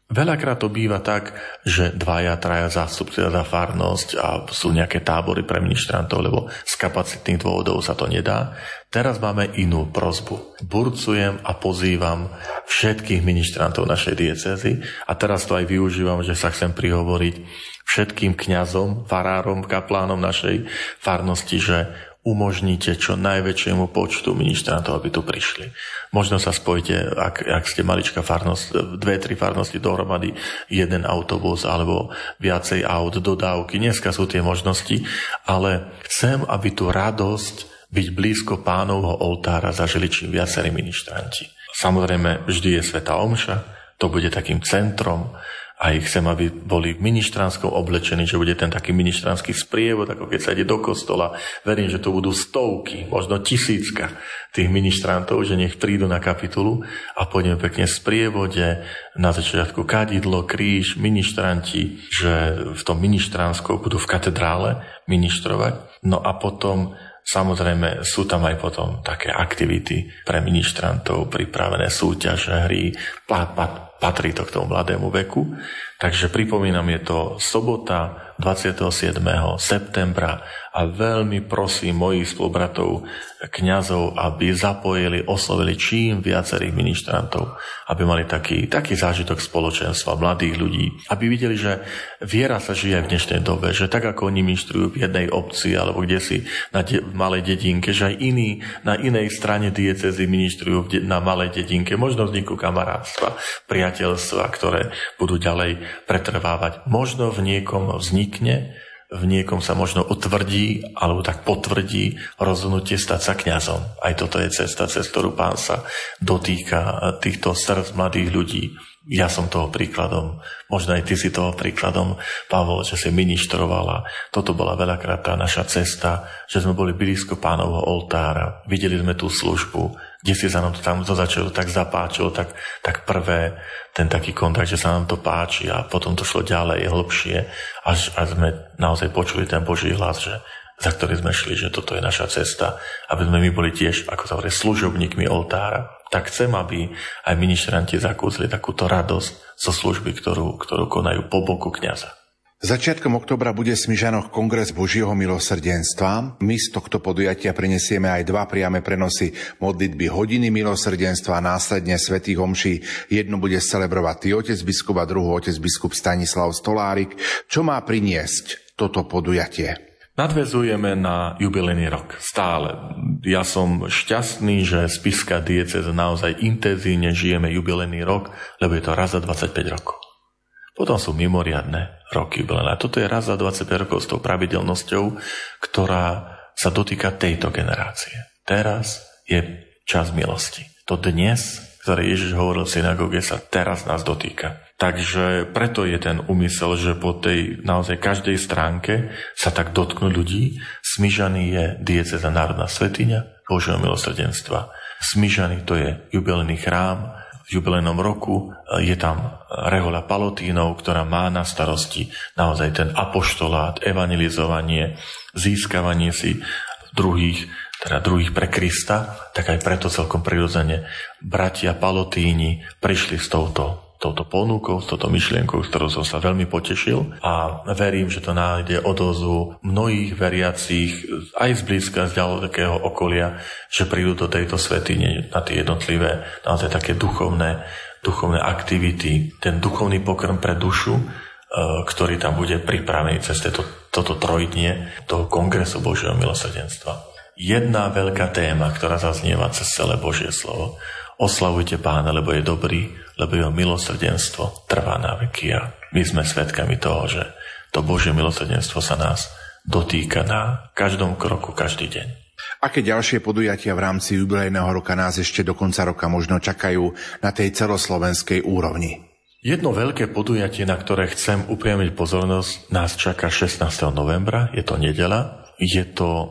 Veľakrát to býva tak, že dvaja, traja zástupcovia za farnosť a sú nejaké tábory pre ministrantov, lebo z kapacitných dôvodov sa to nedá. Teraz máme inú prosbu. Burcujem a pozývam všetkých ministrantov našej diecézy a teraz to aj využívam, že sa chcem prihovoriť všetkým kňazom, farárom, kaplánom našej farnosti, že umožníte čo najväčšiemu počtu ministrantov, aby tu prišli. Možno sa spojite, ak, ak ste maličká farnosť, dve, tri farnosti dohromady, jeden autobus alebo viacej aut, dodávky. Dneska sú tie možnosti, ale chcem, aby tu radosť byť blízko Pánovho oltára zažili čím viacerí ministranti. Samozrejme, vždy je svätá omša, to bude takým centrom. A ich chcem, aby boli v ministranskom oblečení, že bude ten taký ministranský sprievod, ako keď sa ide do kostola. Verím, že to budú stovky, možno tisícka tých ministrantov, že nech prídu na kapitulu a pôjdeme pekne v sprievode, na začiatku kadidlo, kríž, ministranti, že v tom ministranskom budú v katedrále ministrovať. No a potom samozrejme sú tam aj potom také aktivity pre ministrantov, pripravené súťaže, hry, pat, pat, patrí to k tomu mladému veku. Takže pripomínam, je to sobota dvadsiateho siedmeho septembra a veľmi prosím mojich spolubratov kňazov, aby zapojili, oslovili čím viacerých ministrantov, aby mali taký, taký zážitok spoločenstva mladých ľudí, aby videli, že viera sa žije v dnešnej dobe, že tak ako oni ministrujú v jednej obci alebo kdesi na de- v malej dedinke, že aj iní na inej strane diecézy ministrujú de- na malej dedinke, možno vzniku kamarátstva, priateľstva, ktoré budú ďalej pretrvávať. Možno v niekom vznikne, v niekom sa možno utvrdí alebo tak potvrdí rozhodnutie stať sa kňazom. Aj toto je cesta, cez ktorú Pán sa dotýka týchto srdc mladých ľudí. Ja som toho príkladom, možno aj ty si toho príkladom, Pavol, že si ministrovala. Toto bola veľakrát tá naša cesta, že sme boli blízko Pánovho oltára, videli sme tú službu, kde si sa nám to tam to začalo tak zapáčilo, tak, tak prvé ten taký kontakt, že sa nám to páči a potom to šlo ďalej, hlbšie, až, až sme naozaj počuli ten Boží hlas, že za ktorý sme šli, že toto je naša cesta, aby sme my boli tiež, ako sa hovorí, služobníkmi oltára. Tak chcem, aby aj ministranti zakúsili takúto radosť zo služby, ktorú, ktorú konajú po boku kňaza. Začiatkom októbra bude v Smižanoch kongres Božieho milosrdenstva. My z tohto podujatia prinesieme aj dva priame prenosy modlitby hodiny milosrdenstva a následne svätých omší. Jednu bude celebrovať ty, otec biskup, a druhú otec biskup Stanislav Stolárik. Čo má priniesť toto podujatie? Nadväzujeme na jubilejný rok. Stále. Ja som šťastný, že spišská diecéza naozaj intenzívne žijeme jubilejný rok, lebo je to raz za dvadsaťpäť rokov. Potom sú mimoriadne roky jubilejné. Toto je raz za dvadsaťpäť rokov s tou pravidelnosťou, ktorá sa dotýka tejto generácie. Teraz je čas milosti. To dnes, ktoré Ježiš hovoril v synagóge, sa teraz nás dotýka. Takže preto je ten úmysel, že po tej naozaj každej stránke sa tak dotknú ľudí. Smižany je diecéza národná svätyňa Božieho milosrdenstva. Smižany to je jubilejný chrám. V jubilejnom roku je tam rehoľa Palotínov, ktorá má na starosti naozaj ten apoštolát, evangelizovanie, získavanie si druhých, teda druhých pre Krista. Tak aj preto celkom prirodzene bratia Palotíni prišli s touto touto ponukou, s touto myšlienkou, s ktorou som sa veľmi potešil a verím, že to nájde odozvu mnohých veriacich aj z blízka, z ďalekého okolia, že prídu do tejto svätyne na tie jednotlivé, naozaj také duchovné, duchovné aktivity, ten duchovný pokrm pre dušu, ktorý tam bude pripravený cez toto, toto trojdnie toho kongresu Božieho milosrdenstva. Jedna veľká téma, ktorá zaznieva cez celé Božie slovo. Oslavujte Pána, lebo je dobrý, lebo jeho milosrdenstvo trvá na veky. A my sme svedkami toho, že to Božie milosrdenstvo sa nás dotýka na každom kroku, každý deň. Aké ďalšie podujatia v rámci jubilejného roka nás ešte do konca roka možno čakajú na tej celoslovenskej úrovni? Jedno veľké podujatie, na ktoré chcem upriamiť pozornosť, nás čaká šestnásteho novembra, je to nedeľa, je to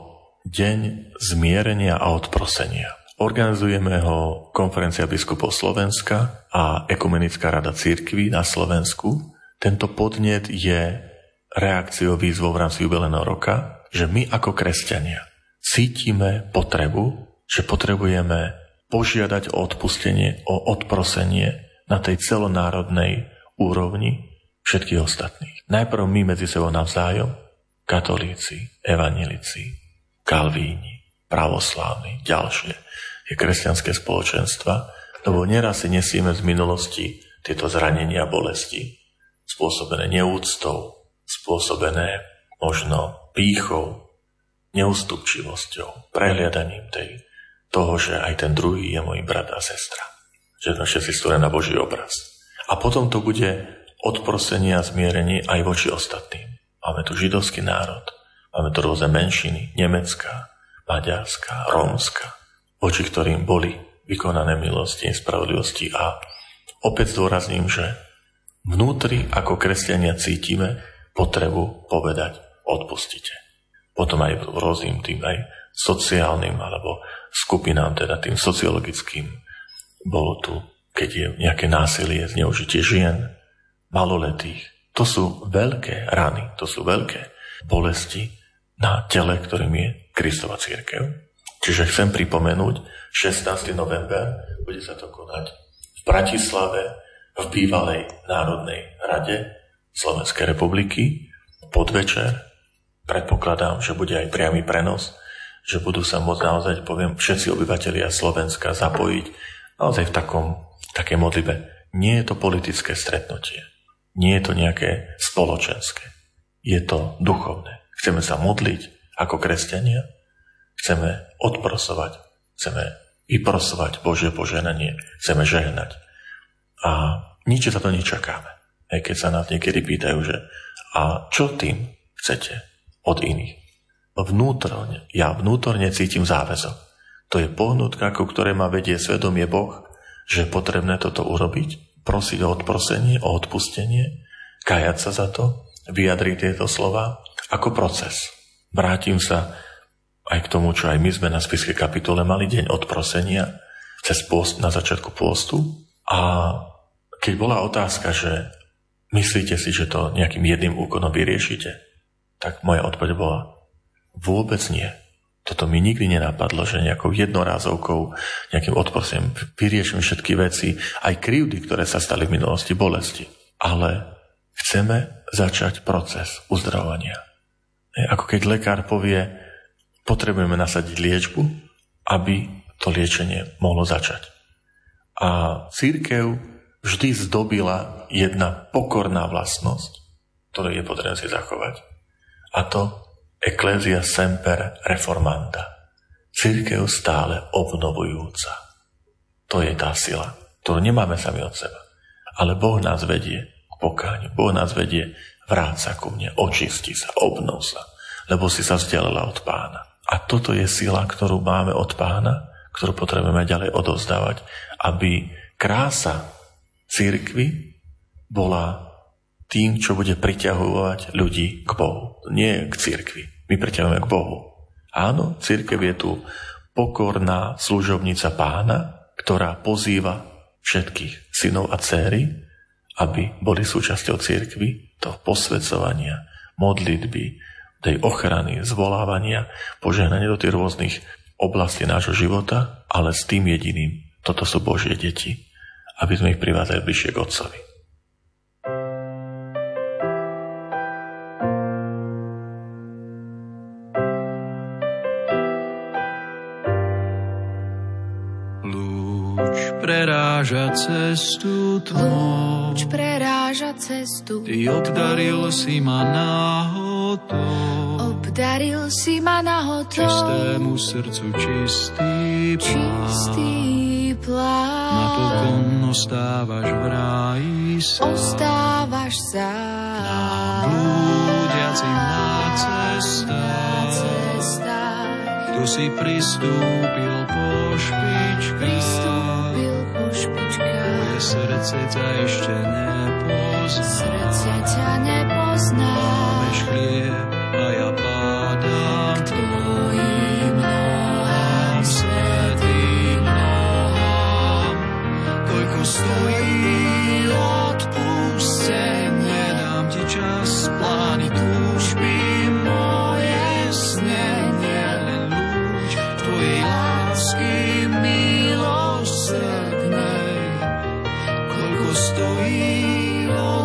deň zmierenia a odprosenia. Organizujeme ho Konferencia biskupov Slovenska a Ekumenická rada cirkví na Slovensku. Tento podnet je reakciou výzvou v rámci jubilejného roka, že my ako kresťania cítime potrebu, že potrebujeme požiadať o odpustenie, o odprosenie na tej celonárodnej úrovni všetkých ostatných. Najprv my medzi sebou navzájom, katolíci, evanjelici, kalvíni, pravoslávni, ďalšie, je kresťanské spoločenstva, lebo neraz si nesieme z minulosti tieto zranenia a bolesti, spôsobené neúctou, spôsobené možno pýchou, neústupčivosťou, prehliadaním tej, toho, že aj ten druhý je môj brat a sestra. Že sme všetci stvorení na Boží obraz. A potom to bude odprosenie a zmierenie aj voči ostatným. Máme tu židovský národ, máme tu rôzne menšiny, nemecká, maďarská, rómska, voči ktorým boli vykonané milosti, spravodlivosti. A opäť zdôrazním, že vnútri ako kresťania cítime potrebu povedať odpustite. Potom aj rôznym tým aj sociálnym alebo skupinám, teda tým sociologickým, bolo tu, keď je nejaké násilie, zneužitie žien, maloletých. To sú veľké rany, to sú veľké bolesti na tele, ktorým je Kristova cirkev. Čiže chcem pripomenúť, šestnásteho november bude sa to konať v Bratislave, v bývalej Národnej rade Slovenskej republiky, podvečer. Predpokladám, že bude aj priamy prenos, že budú sa môcť naozaj, poviem, všetci obyvatelia Slovenska zapojiť naozaj v takom, takej modlitbe. Nie je to politické stretnutie. Nie je to nejaké spoločenské. Je to duchovné. Chceme sa modliť ako kresťania. Chceme odprosovať. Chceme vyprosovať Božie požehnanie. Chceme žehnať. A nič za to nečakáme. Aj keď sa nás niekedy pýtajú, že a čo tým chcete od iných? Vnútorne, ja vnútorne cítim záväzok. To je pohnutka, ku ktorej ma vedie svedomie Boh, že je potrebné toto urobiť, prosiť o odprosenie, o odpustenie, kajať sa za to, vyjadriť tieto slova ako proces. Vrátim sa aj k tomu, čo aj my sme na spiskej kapitole mali deň odprosenia cez pôst, na začiatku pôstu. A keď bola otázka, že myslíte si, že to nejakým jedným úkonom vyriešite, tak moja odpoveď bola vôbec nie. Toto mi nikdy nenapadlo, že nejakou jednorázovkou, nejakým odprosením vyriešim všetky veci, aj krivdy, ktoré sa stali v minulosti, bolesti. Ale chceme začať proces uzdravovania. Ako keď lekár povie, potrebujeme nasadiť liečbu, aby to liečenie mohlo začať. A cirkev vždy zdobila jedna pokorná vlastnosť, ktorú je potrebné si zachovať. A to Ecclesia semper reformanda. Cirkev stále obnovujúca. To je tá sila, ktorú nemáme sami od seba. Ale Boh nás vedie k pokániu. Boh nás vedie, vráť sa ku mne, očisti sa, obnov sa, lebo si sa vzdialila od Pána. A toto je sila, ktorú máme od Pána, ktorú potrebujeme ďalej odovzdávať, aby krása cirkvi bola tým, čo bude priťahovať ľudí k Bohu. Nie k cirkvi. My priťahujeme k Bohu. Áno, cirkev je tu pokorná služobnica Pána, ktorá pozýva všetkých synov a dcéry, aby boli súčasťou cirkvi, toho posväcovania, modlitby, tej ochrany, zvolávania, požehnania do tých rôznych oblastí nášho života, ale s tým jediným, toto sú Božie deti, aby sme ich privádzali bližšie k Otcovi. Preráža cestu tvoj. Lúč preráža cestu. Ty obdaril si ma náhodou. Obdaril si ma náhodou. Čistému srdcu čistý plán. Čistý plán. Napokon ostávaš v ráji sám. Ostávaš sám. Nám blúdiacim na cestách. Kto si pristúpil po špičkách. Pristúpil po špičkách. Moje srdce ťa ešte nepozná. Srdce ťa nepozná. Máš chlieb a ja pádam k tvojim nohám, svätým nohám. Koľko stojí odpustenie, dám ti čas, plány, túžby moje snenie, len lúč tvojej lásky milosrdnej. Koľko stojí odpustenie,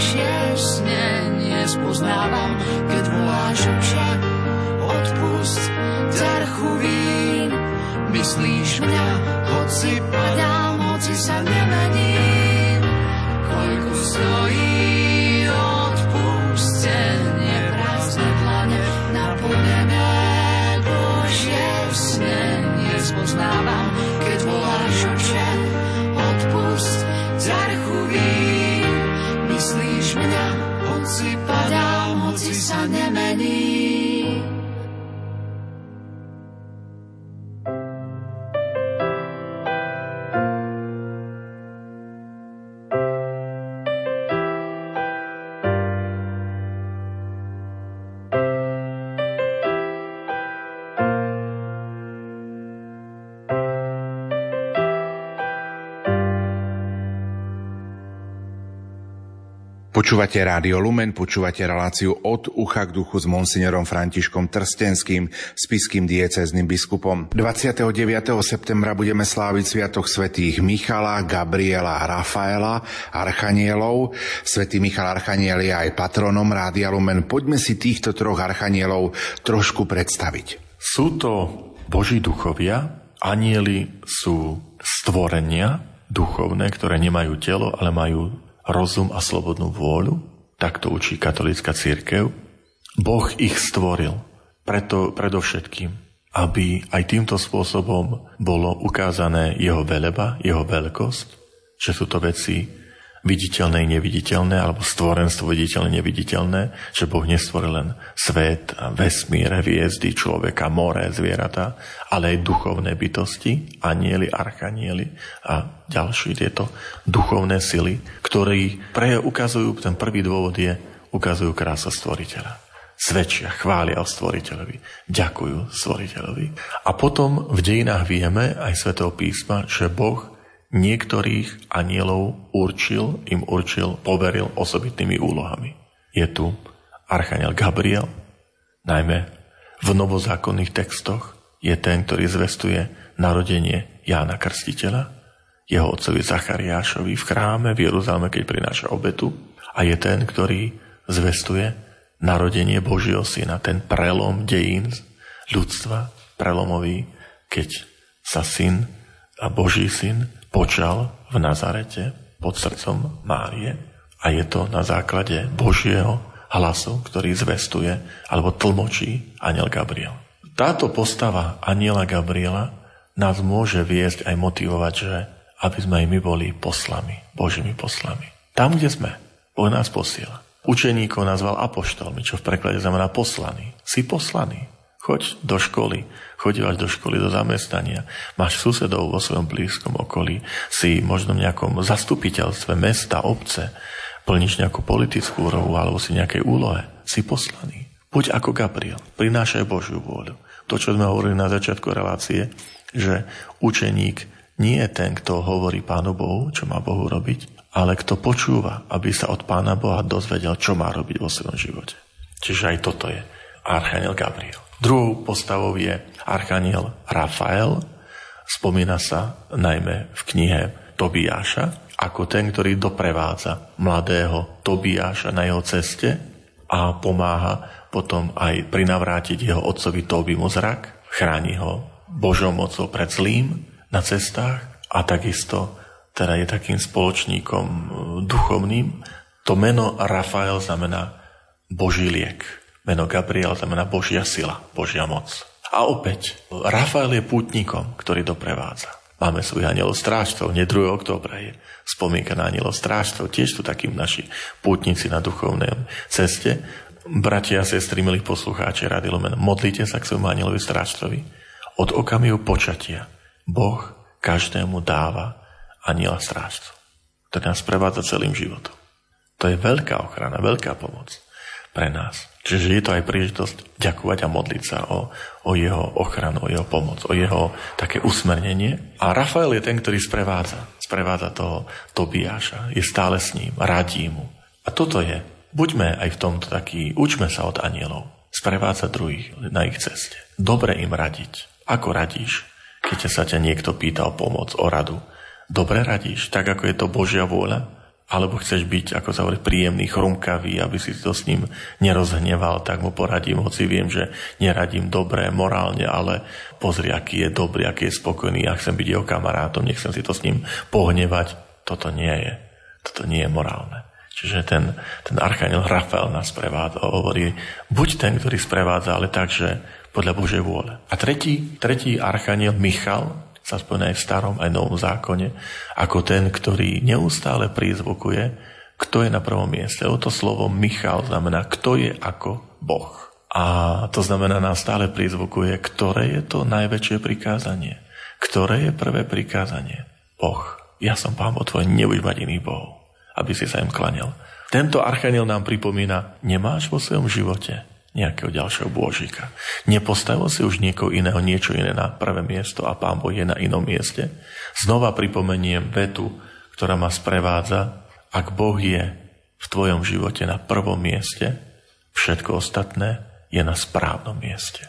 Božie snenie spoznávam, keď voláš oče, odpusť ťarchu vín. Myslíš mňa, hoci padám, hoci sa nemením. Koľko stojí odpustenie, prázdne dlane naplnené. Božie snenie spoznávam, keď voláš oče, odpusť ťarchu vín. Myslíš mňa, hoci padám, hoci sa nemením. Počúvate Rádio Lumen, počúvate reláciu Od ucha k duchu s monsignorom Františkom Trstenským, spišským diecéznym biskupom. dvadsiateho deviateho septembra budeme sláviť sviatok svätých Michala, Gabriela a Rafaela, archanielov. Svätý Michal archaniel je aj patronom Rádia Lumen. Poďme si týchto troch archanielov trošku predstaviť. Sú to Boží duchovia, anjeli sú stvorenia duchovné, ktoré nemajú telo, ale majú rozum a slobodnú vôľu, tak to učí katolícka cirkev. Boh ich stvoril, preto predovšetkým, aby aj týmto spôsobom bolo ukázané jeho veleba, jeho veľkosť, že sú to veci viditeľné i neviditeľné, alebo stvorenstvo viditeľné, neviditeľné, že Boh nestvoril len svet, vesmír, hviezdy, človeka, more, zvieratá, ale aj duchovné bytosti, anjeli, archanieli a ďalšie tieto duchovné sily, ktorí pre ukazujú, ten prvý dôvod je, ukazujú krásu stvoriteľa. Svedčia, chvália o stvoriteľovi, ďakujú stvoriteľovi. A potom v dejinách vieme aj Svätého písma, že Boh niektorých anielov určil, im určil, poveril osobitnými úlohami. Je tu archaniel Gabriel, najmä v novozákonných textoch je ten, ktorý zvestuje narodenie Jána Krstiteľa, jeho otcovi Zachariášovi v chráme v Jeruzaleme, keď prináša obetu, a je ten, ktorý zvestuje narodenie Božieho syna, ten prelom dejín ľudstva, prelomový, keď sa syn a Boží syn počal v Nazarete pod srdcom Márie, a je to na základe Božieho hlasu, ktorý zvestuje alebo tlmočí anjel Gabriel. Táto postava anjela Gabriela nás môže viesť aj motivovať, že aby sme aj my boli poslami, Božími poslami. Tam, kde sme, Boh nás posiela. Učeníkov nazval apoštolmi, čo v preklade znamená poslaný. Si poslaný. Choď do školy, chodívaš do školy, do zamestnania, máš susedov vo svojom blízkom okolí, si možno v nejakom zastupiteľstve mesta, obce, plníš nejakú politickú úlohu alebo si nejakej úlohe, si poslaný. Buď ako Gabriel, prinášaj Božiu vôľu. To, čo sme hovorili na začiatku relácie, že učeník nie je ten, kto hovorí Pánu Bohu, čo má Bohu robiť, ale kto počúva, aby sa od Pána Boha dozvedel, čo má robiť vo svojom živote. Čiže aj toto je archaniel Gabriel. Druhou postavou je archaniel Rafael. Spomína sa najmä v knihe Tobiáša ako ten, ktorý doprevádza mladého Tobiáša na jeho ceste a pomáha potom aj prinavrátiť jeho otcovi Tóbimu zrak, chráni ho Božou mocou pred zlým na cestách a takisto teda je takým spoločníkom duchovným. To meno Rafael znamená Boží liek. Meno Gabriel znamená Božia sila, Božia moc. A opäť, Rafael je pútnikom, ktorý doprevádza. Máme svojich anielov strážcov, nie druhého októbra je spomienka na anielov strážcov, tiež tu takým naši pútnici na duchovnej ceste. Bratia a sestry, milí poslucháči Rádia Lumen, modlite sa k svojmu anielovi strážcovi. Od okamihu počatia Boh každému dáva aniela strážcu, ktorý nás prevádza celým životom. To je veľká ochrana, veľká pomoc pre nás. Čiže je to aj príležitosť ďakovať a modliť sa o, o jeho ochranu, o jeho pomoc, o jeho také usmernenie. A Rafael je ten, ktorý sprevádza, sprevádza toho Tobiáša, je stále s ním, radí mu. A toto je, buďme aj v tomto taký, učme sa od anielov, sprevádzať druhých na ich ceste. Dobre im radiť. Ako radíš, keď sa ťa niekto pýta o pomoc, o radu? Dobre radíš, tak ako je to Božia vôľa? alebo chceš byť, ako sa hovorí, príjemný, chrumkavý, aby si to s ním nerozhneval, tak mu poradím, hoci viem, že neradím dobré, morálne, ale pozri, aký je dobrý, aký je spokojný, ja chcem byť jeho kamarátom, nechcem si to s ním pohnevať. Toto nie je. Toto nie je morálne. Čiže ten, ten archaniel Rafael nás sprevádza, hovorí, buď ten, ktorý sprevádza, ale tak, že podľa Božej vôle. A tretí, tretí archaniel Michal sa spomína aj v starom, aj novom zákone, ako ten, ktorý neustále prizvukuje, kto je na prvom mieste. O to slovo Michal znamená, kto je ako Boh. A to znamená, nás stále prizvukuje, ktoré je to najväčšie prikázanie. Ktoré je prvé prikázanie? Boh. Ja som Pán Boh tvoj, nebudeš mať iných bohov, aby si sa im klanil. Tento archaniel nám pripomína, nemáš vo svojom živote nejakého ďalšieho bôžika. Nepostavil si už niekoho iného, niečo iné na prvé miesto a Pán Boh je na inom mieste. Znova pripomeniem vetu, ktorá ma sprevádza. Ak Boh je v tvojom živote na prvom mieste, všetko ostatné je na správnom mieste.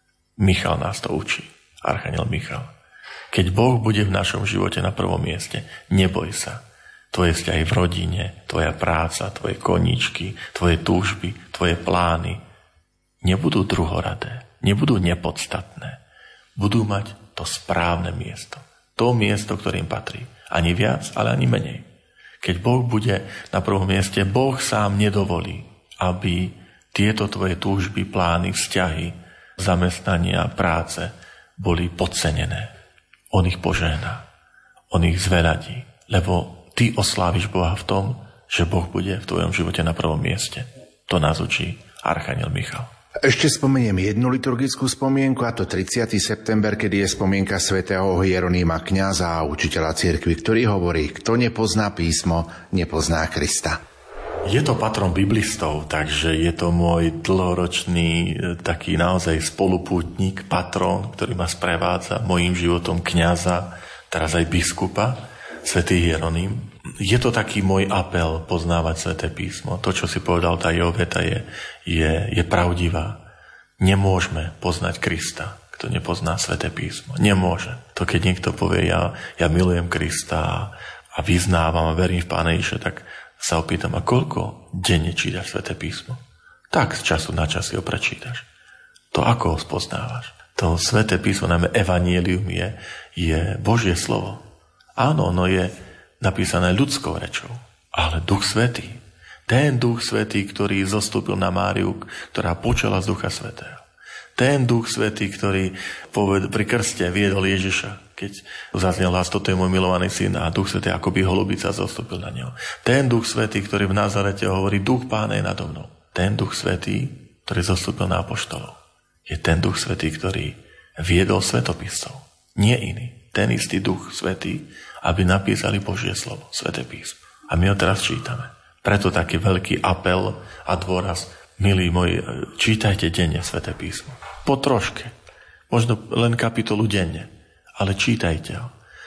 Michal nás to učí. Archaniel Michal. Keď Boh bude v našom živote na prvom mieste, neboj sa. Tvoje vzťahy v rodine, tvoja práca, tvoje koníčky, tvoje túžby, tvoje plány nebudú druhoradé, nebudú nepodstatné. Budú mať to správne miesto. To miesto, ktorým patrí. Ani viac, ale ani menej. Keď Boh bude na prvom mieste, Boh sám nedovolí, aby tieto tvoje túžby, plány, vzťahy, zamestnania, práce boli podcenené. On ich požehná. On ich zveľadí. Lebo ty osláviš Boha v tom, že Boh bude v tvojom živote na prvom mieste. To nás učí archaniel Michal. Ešte spomeniem jednu liturgickú spomienku, a to tridsiateho september, kedy je spomienka svätého Hieronýma, kňaza a učiteľa cirkvi, ktorý hovorí, kto nepozná písmo, nepozná Krista. Je to patron biblistov, takže je to môj dlhoročný taký naozaj spolupútnik, patron, ktorý ma sprevádza mojím životom kňaza, teraz aj biskupa, svätý Hieroným. Je to taký môj apel poznávať sväté písmo. To, čo si povedal, tá jeho veta je, je, je pravdivá. Nemôžeme poznať Krista, kto nepozná sväté písmo. Nemôže. To, keď niekto povie, ja, ja milujem Krista a vyznávam a verím v Pána Ježiša, tak sa opýtam, a koľko denne čítaš sväté písmo? Tak z času na čas si ho prečítaš. To ako ho spoznávaš? To sväté písmo, najmä evanjelium, je, je Božie slovo. Áno, ono je napísané ľudskou rečou, ale Duch Svätý, ten Duch Svätý, ktorý zostúpil na Máriu, ktorá počala z Ducha Svätého. Ten Duch Svätý, ktorý poved, pri krste viedol Ježiša, keď zaznel hlas, toto je môj milovaný syn, a Duch Svätý akoby holubica zostúpil na neho. Ten Duch Svätý, ktorý v Nazarete hovorí, Duch Pána je nado mnou. Ten Duch Svätý, ktorý zostúpil na apoštolov, je ten Duch Svätý, ktorý viedol svetopiscov. Nie iný. Ten istý Duch Svätý, aby napísali Božie slovo, sväté písmo. A my ho teraz čítame. Preto taký veľký apel a dôraz, milí moji, čítajte denne sväté písmo. Po troške. Možno len kapitolu denne. Ale čítajte ho.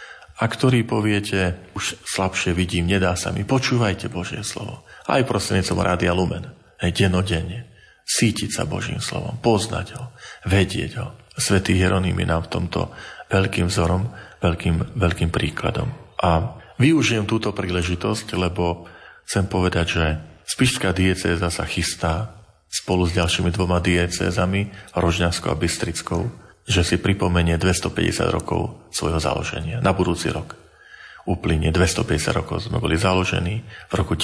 A ktorí poviete, už slabšie vidím, nedá sa mi, počúvajte Božie slovo. Aj prostredníctvom Rádia Lumen. Aj dennodenne. Sítiť sa Božím slovom. Poznať ho. Vedieť ho. Svätý Hieroným je nám v tomto veľkým vzorom, veľkým, veľkým príkladom. A využijem túto príležitosť, lebo chcem povedať, že spišská diecéza sa chystá spolu s ďalšími dvoma diecézami, Rožňavskou a Bystrickou, že si pripomenie dvestopäťdesiat rokov svojho založenia. Na budúci rok uplynie dvestopäťdesiat rokov, sme boli založení v roku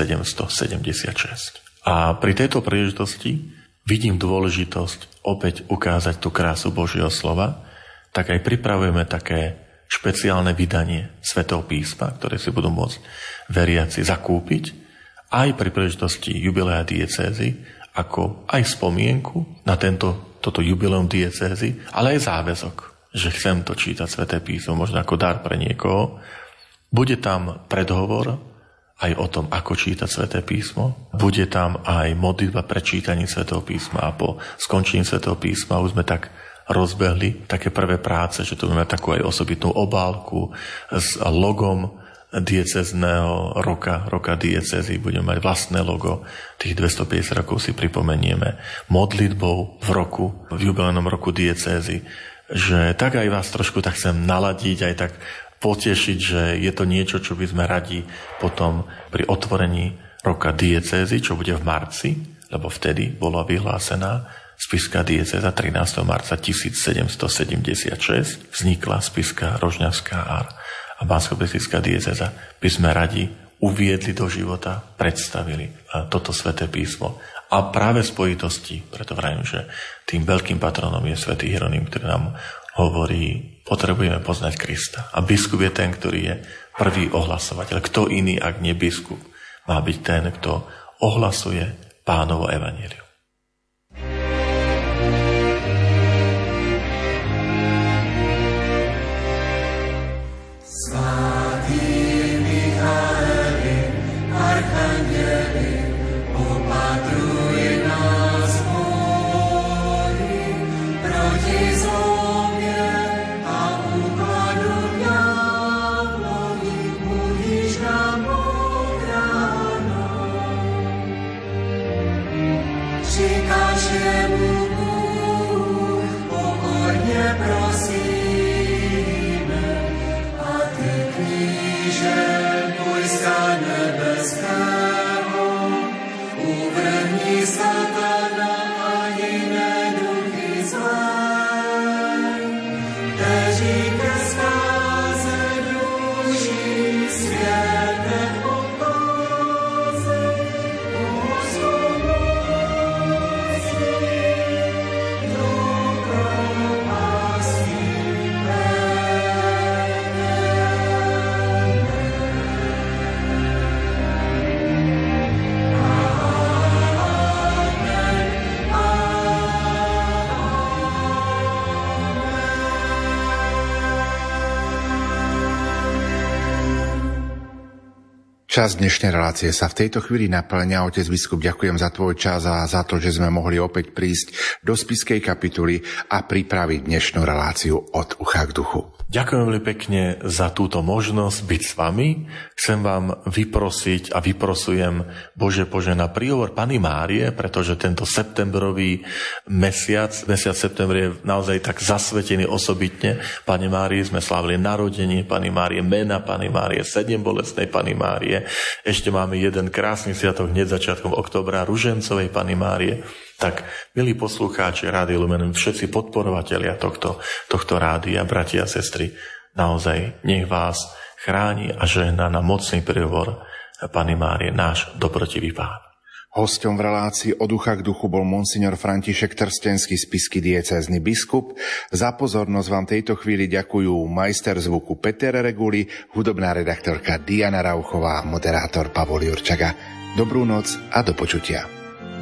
tisícsedemstosedemdesiatšesť. A pri tejto príležitosti vidím dôležitosť opäť ukázať tú krásu Božieho slova, tak aj pripravujeme také špeciálne vydanie Svätého písma, ktoré si budú môcť veriaci zakúpiť, aj pri príležitosti jubilea diecézy, ako aj spomienku na tento, toto jubileum diecézy, ale aj záväzok, že chcem to čítať Sväté písmo, možno ako dar pre niekoho. Bude tam predhovor aj o tom, ako čítať Sväté písmo. Bude tam aj modlitba pre čítanie Svätého písma, a po skončení Svätého písma už sme tak rozbehli také prvé práce, že tu máme takú aj osobitnú obálku s logom diecézneho roka, roka diecézy. Budeme mať vlastné logo. Tých dvestopäťdesiat rokov si pripomenieme modlitbou v roku, v jubilejnom roku diecézy, že tak aj vás trošku tak chcem naladiť, aj tak potešiť, že je to niečo, čo by sme radi potom pri otvorení roka diecézy, čo bude v marci, lebo vtedy bola vyhlásená spišská diecéza trinásteho marca tisícsedemstosedemdesiatšesť, vznikla spišská, rožňavská a banskobystrická diecéza, by sme radi uviedli do života, predstavili toto sväté písmo. A práve v spojitosti, preto vravím, že tým veľkým patronom je svätý Hieronym, ktorý nám hovorí, potrebujeme poznať Krista. A biskup je ten, ktorý je prvý ohlasovateľ. Kto iný, ak nie biskup, má byť ten, kto ohlasuje Pánovo evanjelium. Čas dnešnej relácie sa v tejto chvíli naplňa. Otec biskup, ďakujem za tvoj čas a za to, že sme mohli opäť prísť do spišskej kapituly a pripraviť dnešnú reláciu Od ucha k duchu. Ďakujem veľmi pekne za túto možnosť byť s vami. Chcem vám vyprosiť a vyprosujem Bože požehnaný príhovor Panny Márie, pretože tento septembrový mesiac, mesiac september je naozaj tak zasvetený osobitne. Panny Márie sme slávili narodenie Panny Márie, mena Panny Márie, sedem bolestnej Panny Márie. Ešte máme jeden krásny sviatok hneď začiatkom októbra Ružencovej Panny Márie. Tak, milí poslucháči Rádia Lumen, všetci podporovatelia tohto, tohto rádia, bratia a sestry, naozaj nech vás chráni a žehná na mocný príhovor Panny Márie, náš dobrotivý Pán. Hosťom v relácii Od ucha k duchu bol monsignor František Trstenský, spišský diecézny biskup. Za pozornosť vám tejto chvíli ďakujú majster zvuku Peter Reguli, hudobná redaktorka Diana Rauchová, moderátor Pavol Jurčaga. Dobrú noc a do počutia.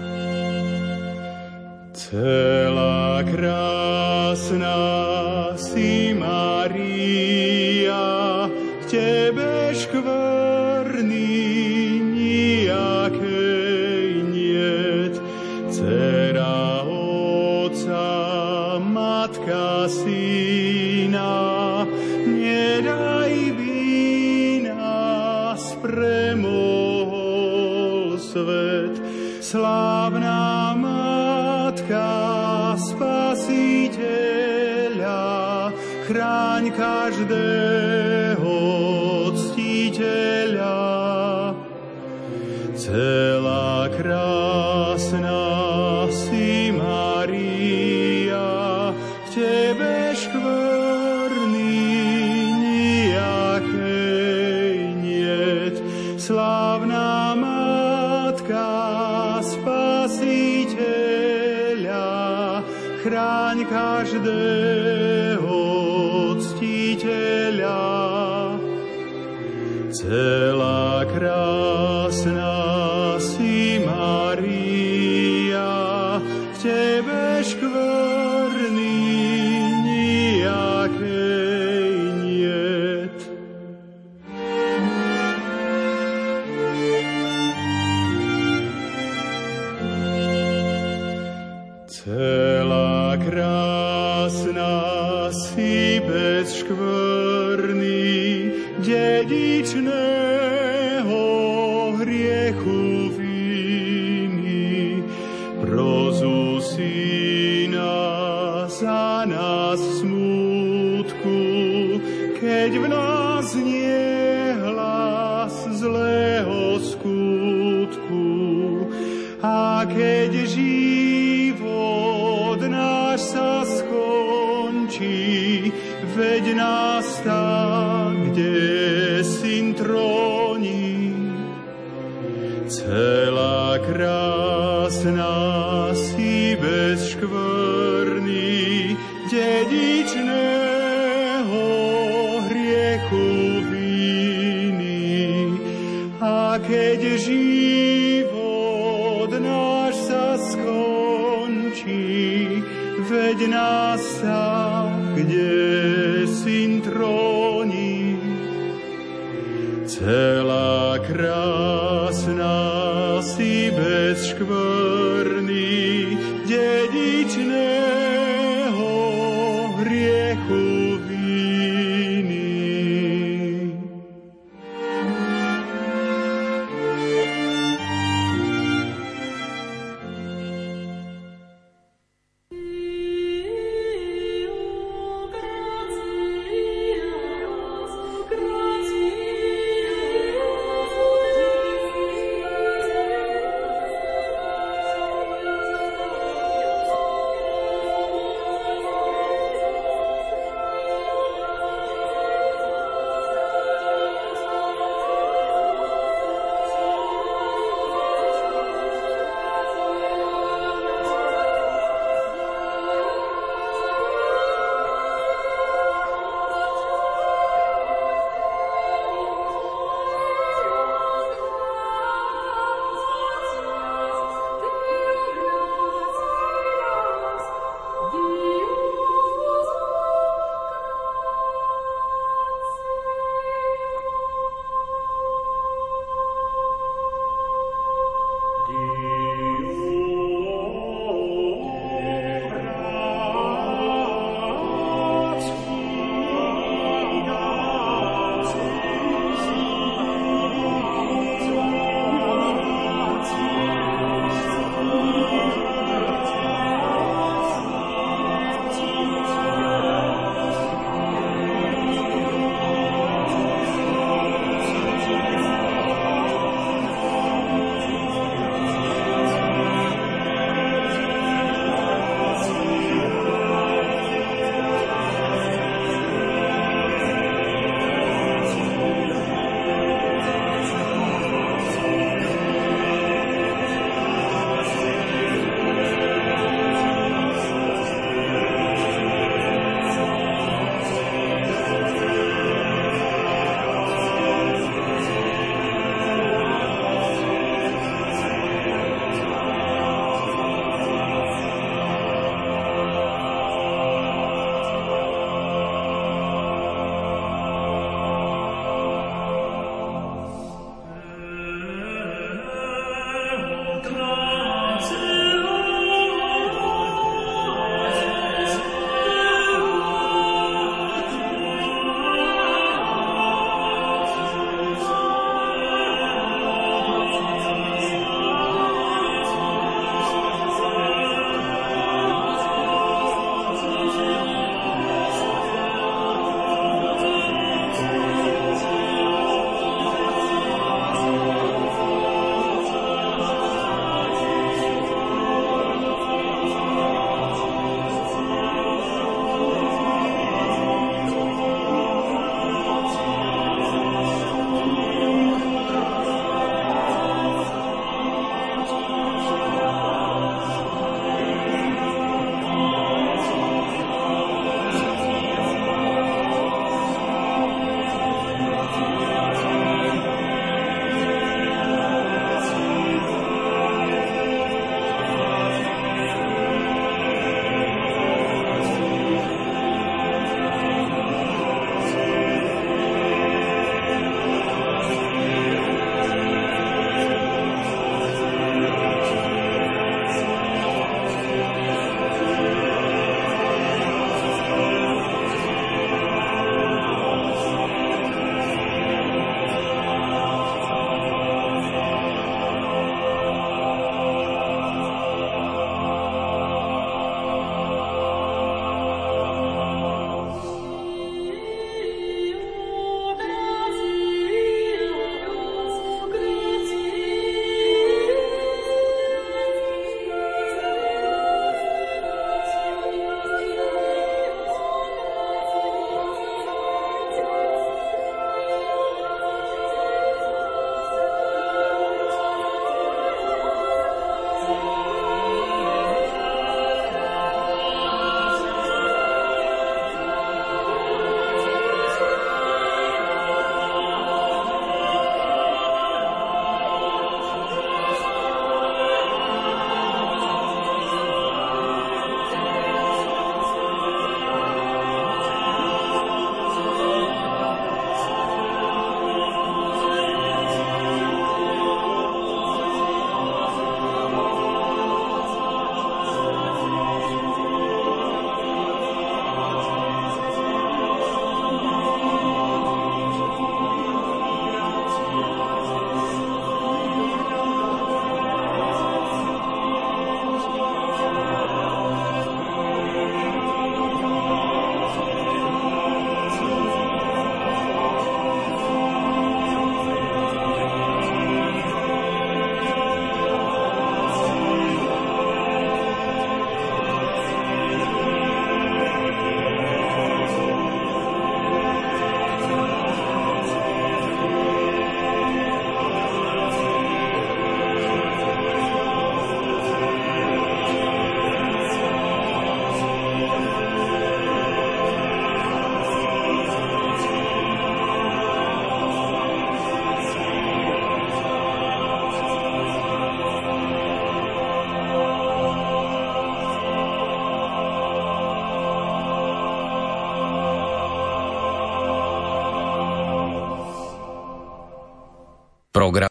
Celá krásna si Mária, v tebe škvrny nijakej niet. Dcera Otca, matka Syna, nedaj by nás premohol svet. Slávna Matka Spasiteľa, chráň každého ctiteľa. Celá krásna si Mária, v tebe škvrny nijakej niet. Slávna Matka Spasiteľa, chráň každého ctiteľa. Celá krásna si Mária, v tebe škvrny nijakej niet. Celá krásna si bez škvrny, dedičného hriechu viny. Prozu Syna za nás v smútku, keď v nás zlého skutku. A keď život náš sa skončí, veď nás tam, kde syn tróni. Celá krásna si bez škvrny dedičného hriechu viny. A keď život náš sa skončí, veď nás tam, kde syn tróni. Celá krásna si bez škvrny